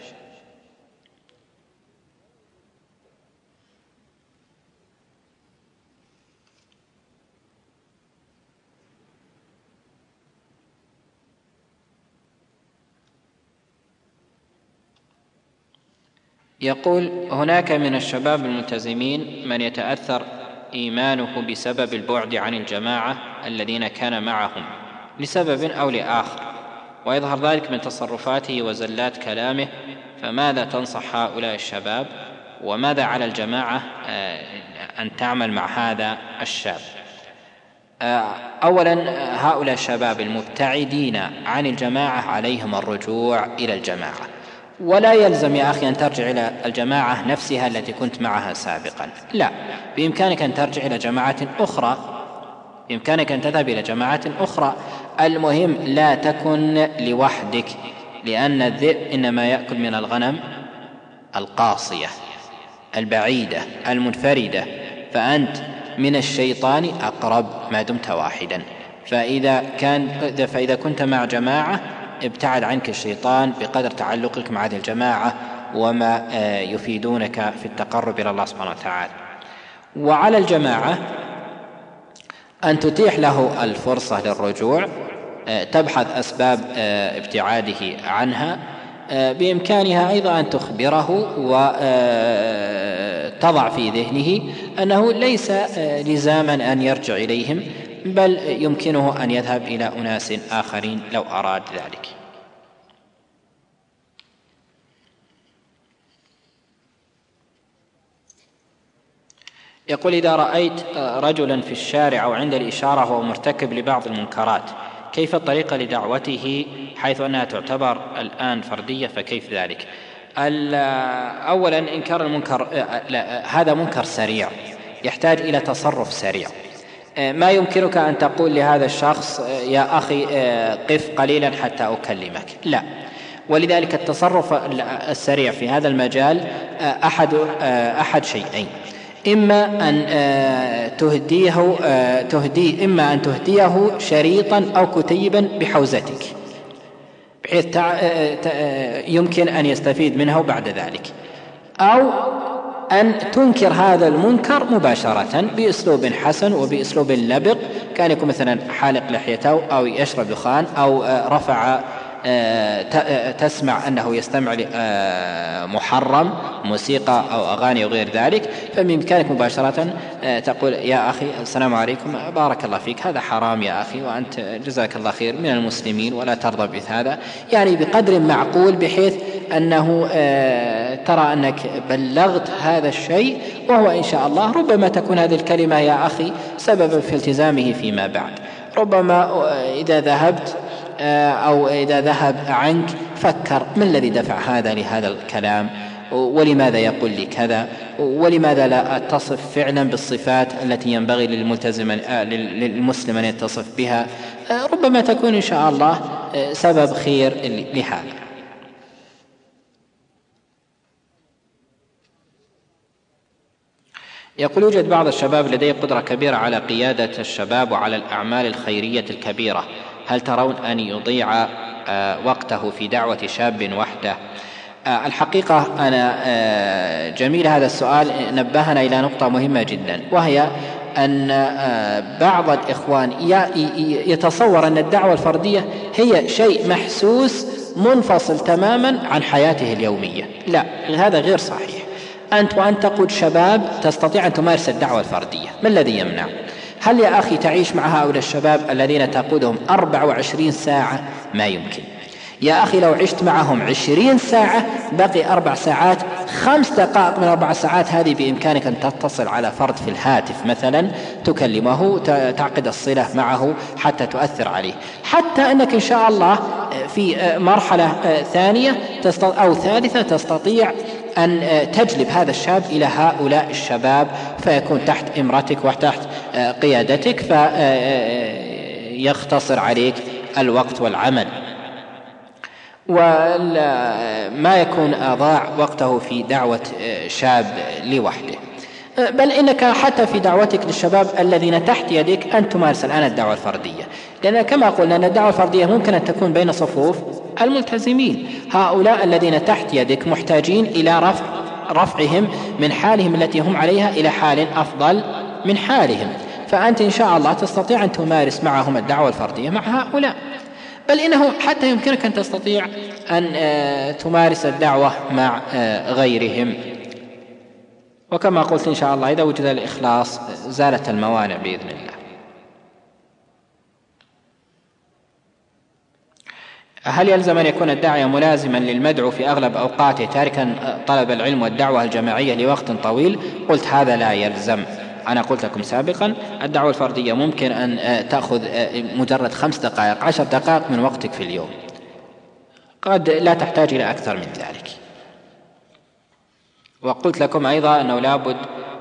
يقول: هناك من الشباب الملتزمين من يتأثر إيمانه بسبب البعد عن الجماعة الذين كان معهم لسبب أو لآخر، ويظهر ذلك من تصرفاته وزلات كلامه، فماذا تنصح هؤلاء الشباب؟ وماذا على الجماعة أن تعمل مع هذا الشاب؟ أولا، هؤلاء الشباب المبتعدين عن الجماعة عليهم الرجوع إلى الجماعة، ولا يلزم يا أخي أن ترجع إلى الجماعة نفسها التي كنت معها سابقا، لا، بإمكانك أن ترجع إلى جماعة أخرى، بإمكانك أن تذهب إلى جماعة أخرى. المهم لا تكن لوحدك، لأن الذئب إنما يأكل من الغنم القاصية البعيدة المنفردة، فأنت من الشيطان أقرب ما دمت واحدا. فإذا, كان فإذا كنت مع جماعة ابتعد عنك الشيطان بقدر تعلقك مع هذه الجماعة وما يفيدونك في التقرب إلى الله سبحانه وتعالى. وعلى الجماعة أن تتيح له الفرصة للرجوع، تبحث أسباب ابتعاده عنها، بإمكانها أيضا أن تخبره وتضع في ذهنه أنه ليس لزاما أن يرجع إليهم، بل يمكنه أن يذهب إلى أناس آخرين لو أراد ذلك. يقول: إذا رأيت رجلا في الشارع أو عند الإشارة وهو مرتكب لبعض المنكرات، كيف الطريقة لدعوته حيث أنها تعتبر الآن فردية، فكيف ذلك؟ أولا، إنكار المنكر هذا منكر سريع يحتاج إلى تصرف سريع. ما يمكنك أن تقول لهذا الشخص: يا أخي قف قليلا حتى أكلمك، لا. ولذلك التصرف السريع في هذا المجال أحد أحد شيئين: إما أن تهديه تهديه إما أن تهديه شريطا أو كتيبا بحوزتك بحيث يمكن أن يستفيد منه بعد ذلك، أو أن تنكر هذا المنكر مباشرة بأسلوب حسن وبأسلوب لبق، كان يكون مثلا حالق لحيته أو يشرب دخان أو رفع تسمع أنه يستمع محرم موسيقى أو أغاني وغير ذلك، فبإمكانك مباشرة تقول: يا أخي السلام عليكم، بارك الله فيك، هذا حرام يا أخي، وأنت جزاك الله خير من المسلمين ولا ترضى بهذا، يعني بقدر معقول بحيث أنه ترى أنك بلغت هذا الشيء، وهو إن شاء الله ربما تكون هذه الكلمة يا أخي سببا في التزامه فيما بعد. ربما إذا ذهبت أو إذا ذهب عنك فكر: ما الذي دفع هذا لهذا الكلام، ولماذا يقول لي كذا، ولماذا لا أتصف فعلا بالصفات التي ينبغي للملتزم للمسلم أن يتصف بها. ربما تكون إن شاء الله سبب خير لهذا. يقول: يوجد بعض الشباب لديه قدرة كبيرة على قيادة الشباب وعلى الأعمال الخيرية الكبيرة، هل ترون أن يضيع وقته في دعوة شاب وحده؟ الحقيقة أنا جميل هذا السؤال نبهنا إلى نقطة مهمة جدا، وهي أن بعض الإخوان يتصور أن الدعوة الفردية هي شيء محسوس منفصل تماما عن حياته اليومية. لا، هذا غير صحيح. أنت وأن تقود شباب تستطيع أن تمارس الدعوة الفردية، ما الذي يمنع؟ هل يا أخي تعيش مع هؤلاء الشباب الذين تقودهم أربع وعشرين ساعة؟ ما يمكن يا أخي. لو عشت معهم عشرين ساعة بقي أربع ساعات خمس دقائق من أربع ساعات هذه بإمكانك أن تتصل على فرد في الهاتف مثلا، تكلمه، تعقد الصلة معه حتى تؤثر عليه، حتى أنك إن شاء الله في مرحلة ثانية أو ثالثة تستطيع أن تجلب هذا الشاب إلى هؤلاء الشباب فيكون تحت إمرتك وتحت قيادتك، فيختصر عليك الوقت والعمل، وما يكون أضاع وقته في دعوة شاب لوحده. بل إنك حتى في دعوتك للشباب الذين تحت يدك أن تمارس الآن الدعوة الفردية، لأن كما قلنا أن الدعوة الفردية ممكن أن تكون بين صفوف الملتزمين. هؤلاء الذين تحت يدك محتاجين إلى رفع رفعهم من حالهم التي هم عليها إلى حال أفضل من حالهم، فأنت إن شاء الله تستطيع أن تمارس معهم الدعوة الفردية مع هؤلاء. بل إنه حتى يمكنك أن تستطيع أن تمارس الدعوة مع غيرهم. وكما قلت إن شاء الله إذا وجد الإخلاص زالت الموانع بإذن الله. هل يلزم أن يكون الداعية ملازما للمدعو في أغلب أوقاته تاركا طلب العلم والدعوة الجماعية لوقت طويل؟ قلت هذا لا يلزم. أنا قلت لكم سابقا الدعوة الفردية ممكن أن تأخذ مجرد خمس دقائق عشر دقائق من وقتك في اليوم، قد لا تحتاج إلى أكثر من ذلك. وقلت لكم أيضا أنه لابد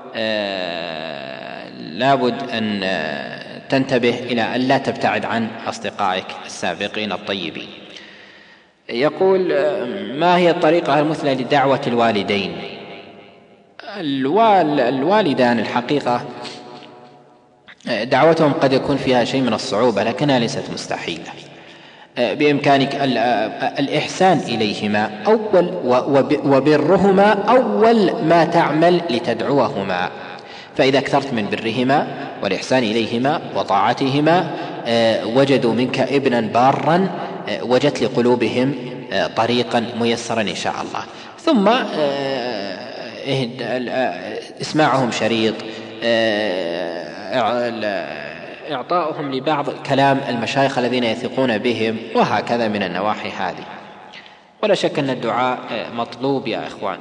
آه لابد أن تنتبه إلى أن لا تبتعد عن أصدقائك السابقين الطيبين. يقول ما هي الطريقة المثلى لدعوة الوالدين؟ الوال الوالدان الحقيقة دعوتهم قد يكون فيها شيء من الصعوبة لكنها ليست مستحيلة. بإمكانك الإحسان إليهما أول وبرهما أول ما تعمل لتدعوهما، فإذا اكثرت من برهما والإحسان إليهما وطاعتهما وجدوا منك ابنا بارا وجدت لقلوبهم طريقا ميسرا إن شاء الله. ثم اسماعهم شريط، إعطاؤهم لبعض كلام المشايخ الذين يثقون بهم، وهكذا من النواحي هذه. ولا شك أن الدعاء مطلوب يا إخوان.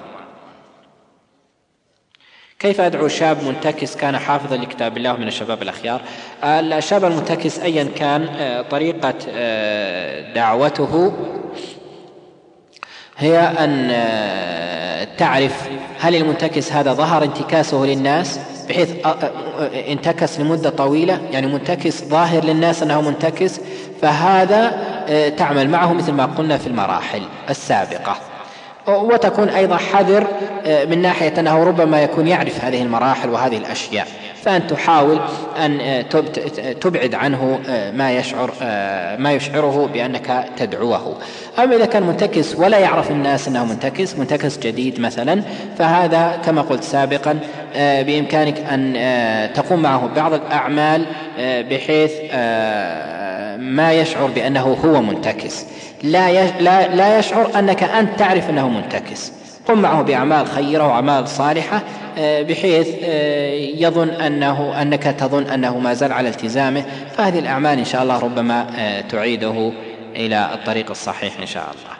كيف أدعو شاب منتكس كان حافظا لكتاب الله من الشباب الأخيار؟ الشاب المنتكس أيا كان طريقة دعوته هي أن تعرف هل المنتكس هذا ظهر انتكاسه للناس بحيث انتكس لمدة طويلة، يعني منتكس ظاهر للناس أنه منتكس، فهذا تعمل معه مثل ما قلنا في المراحل السابقة. وتكون أيضا حذر من ناحية أنه ربما يكون يعرف هذه المراحل وهذه الأشياء، فأن تحاول أن تبعد عنه ما يشعر ما يشعره بأنك تدعوه. أما إذا كان منتكس ولا يعرف الناس أنه منتكس، منتكس جديد مثلا، فهذا كما قلت سابقا بإمكانك أن تقوم معه بعض الأعمال بحيث ما يشعر بأنه هو منتكس، لا لا يشعر أنك أنت تعرف أنه منتكس. قم معه بأعمال خيرة وأعمال صالحة بحيث يظن أنه أنك تظن أنه ما زال على التزامه، فهذه الأعمال إن شاء الله ربما تعيده إلى الطريق الصحيح إن شاء الله.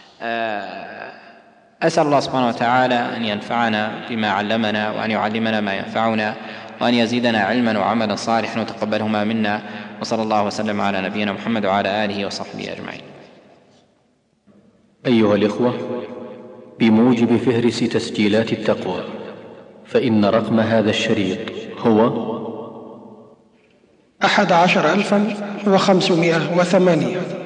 أسأل الله سبحانه وتعالى أن ينفعنا بما علمنا، وأن يعلمنا ما ينفعنا، وأن يزيدنا علما وعملا صالحا وتقبلهما منا، وصلى الله وسلم على نبينا محمد وعلى آله وصحبه أجمعين. أيها الإخوة، بموجب فهرس تسجيلات التقوى فإن رقم هذا الشريط هو أحد عشر ألفا وخمسمائة وثمانية.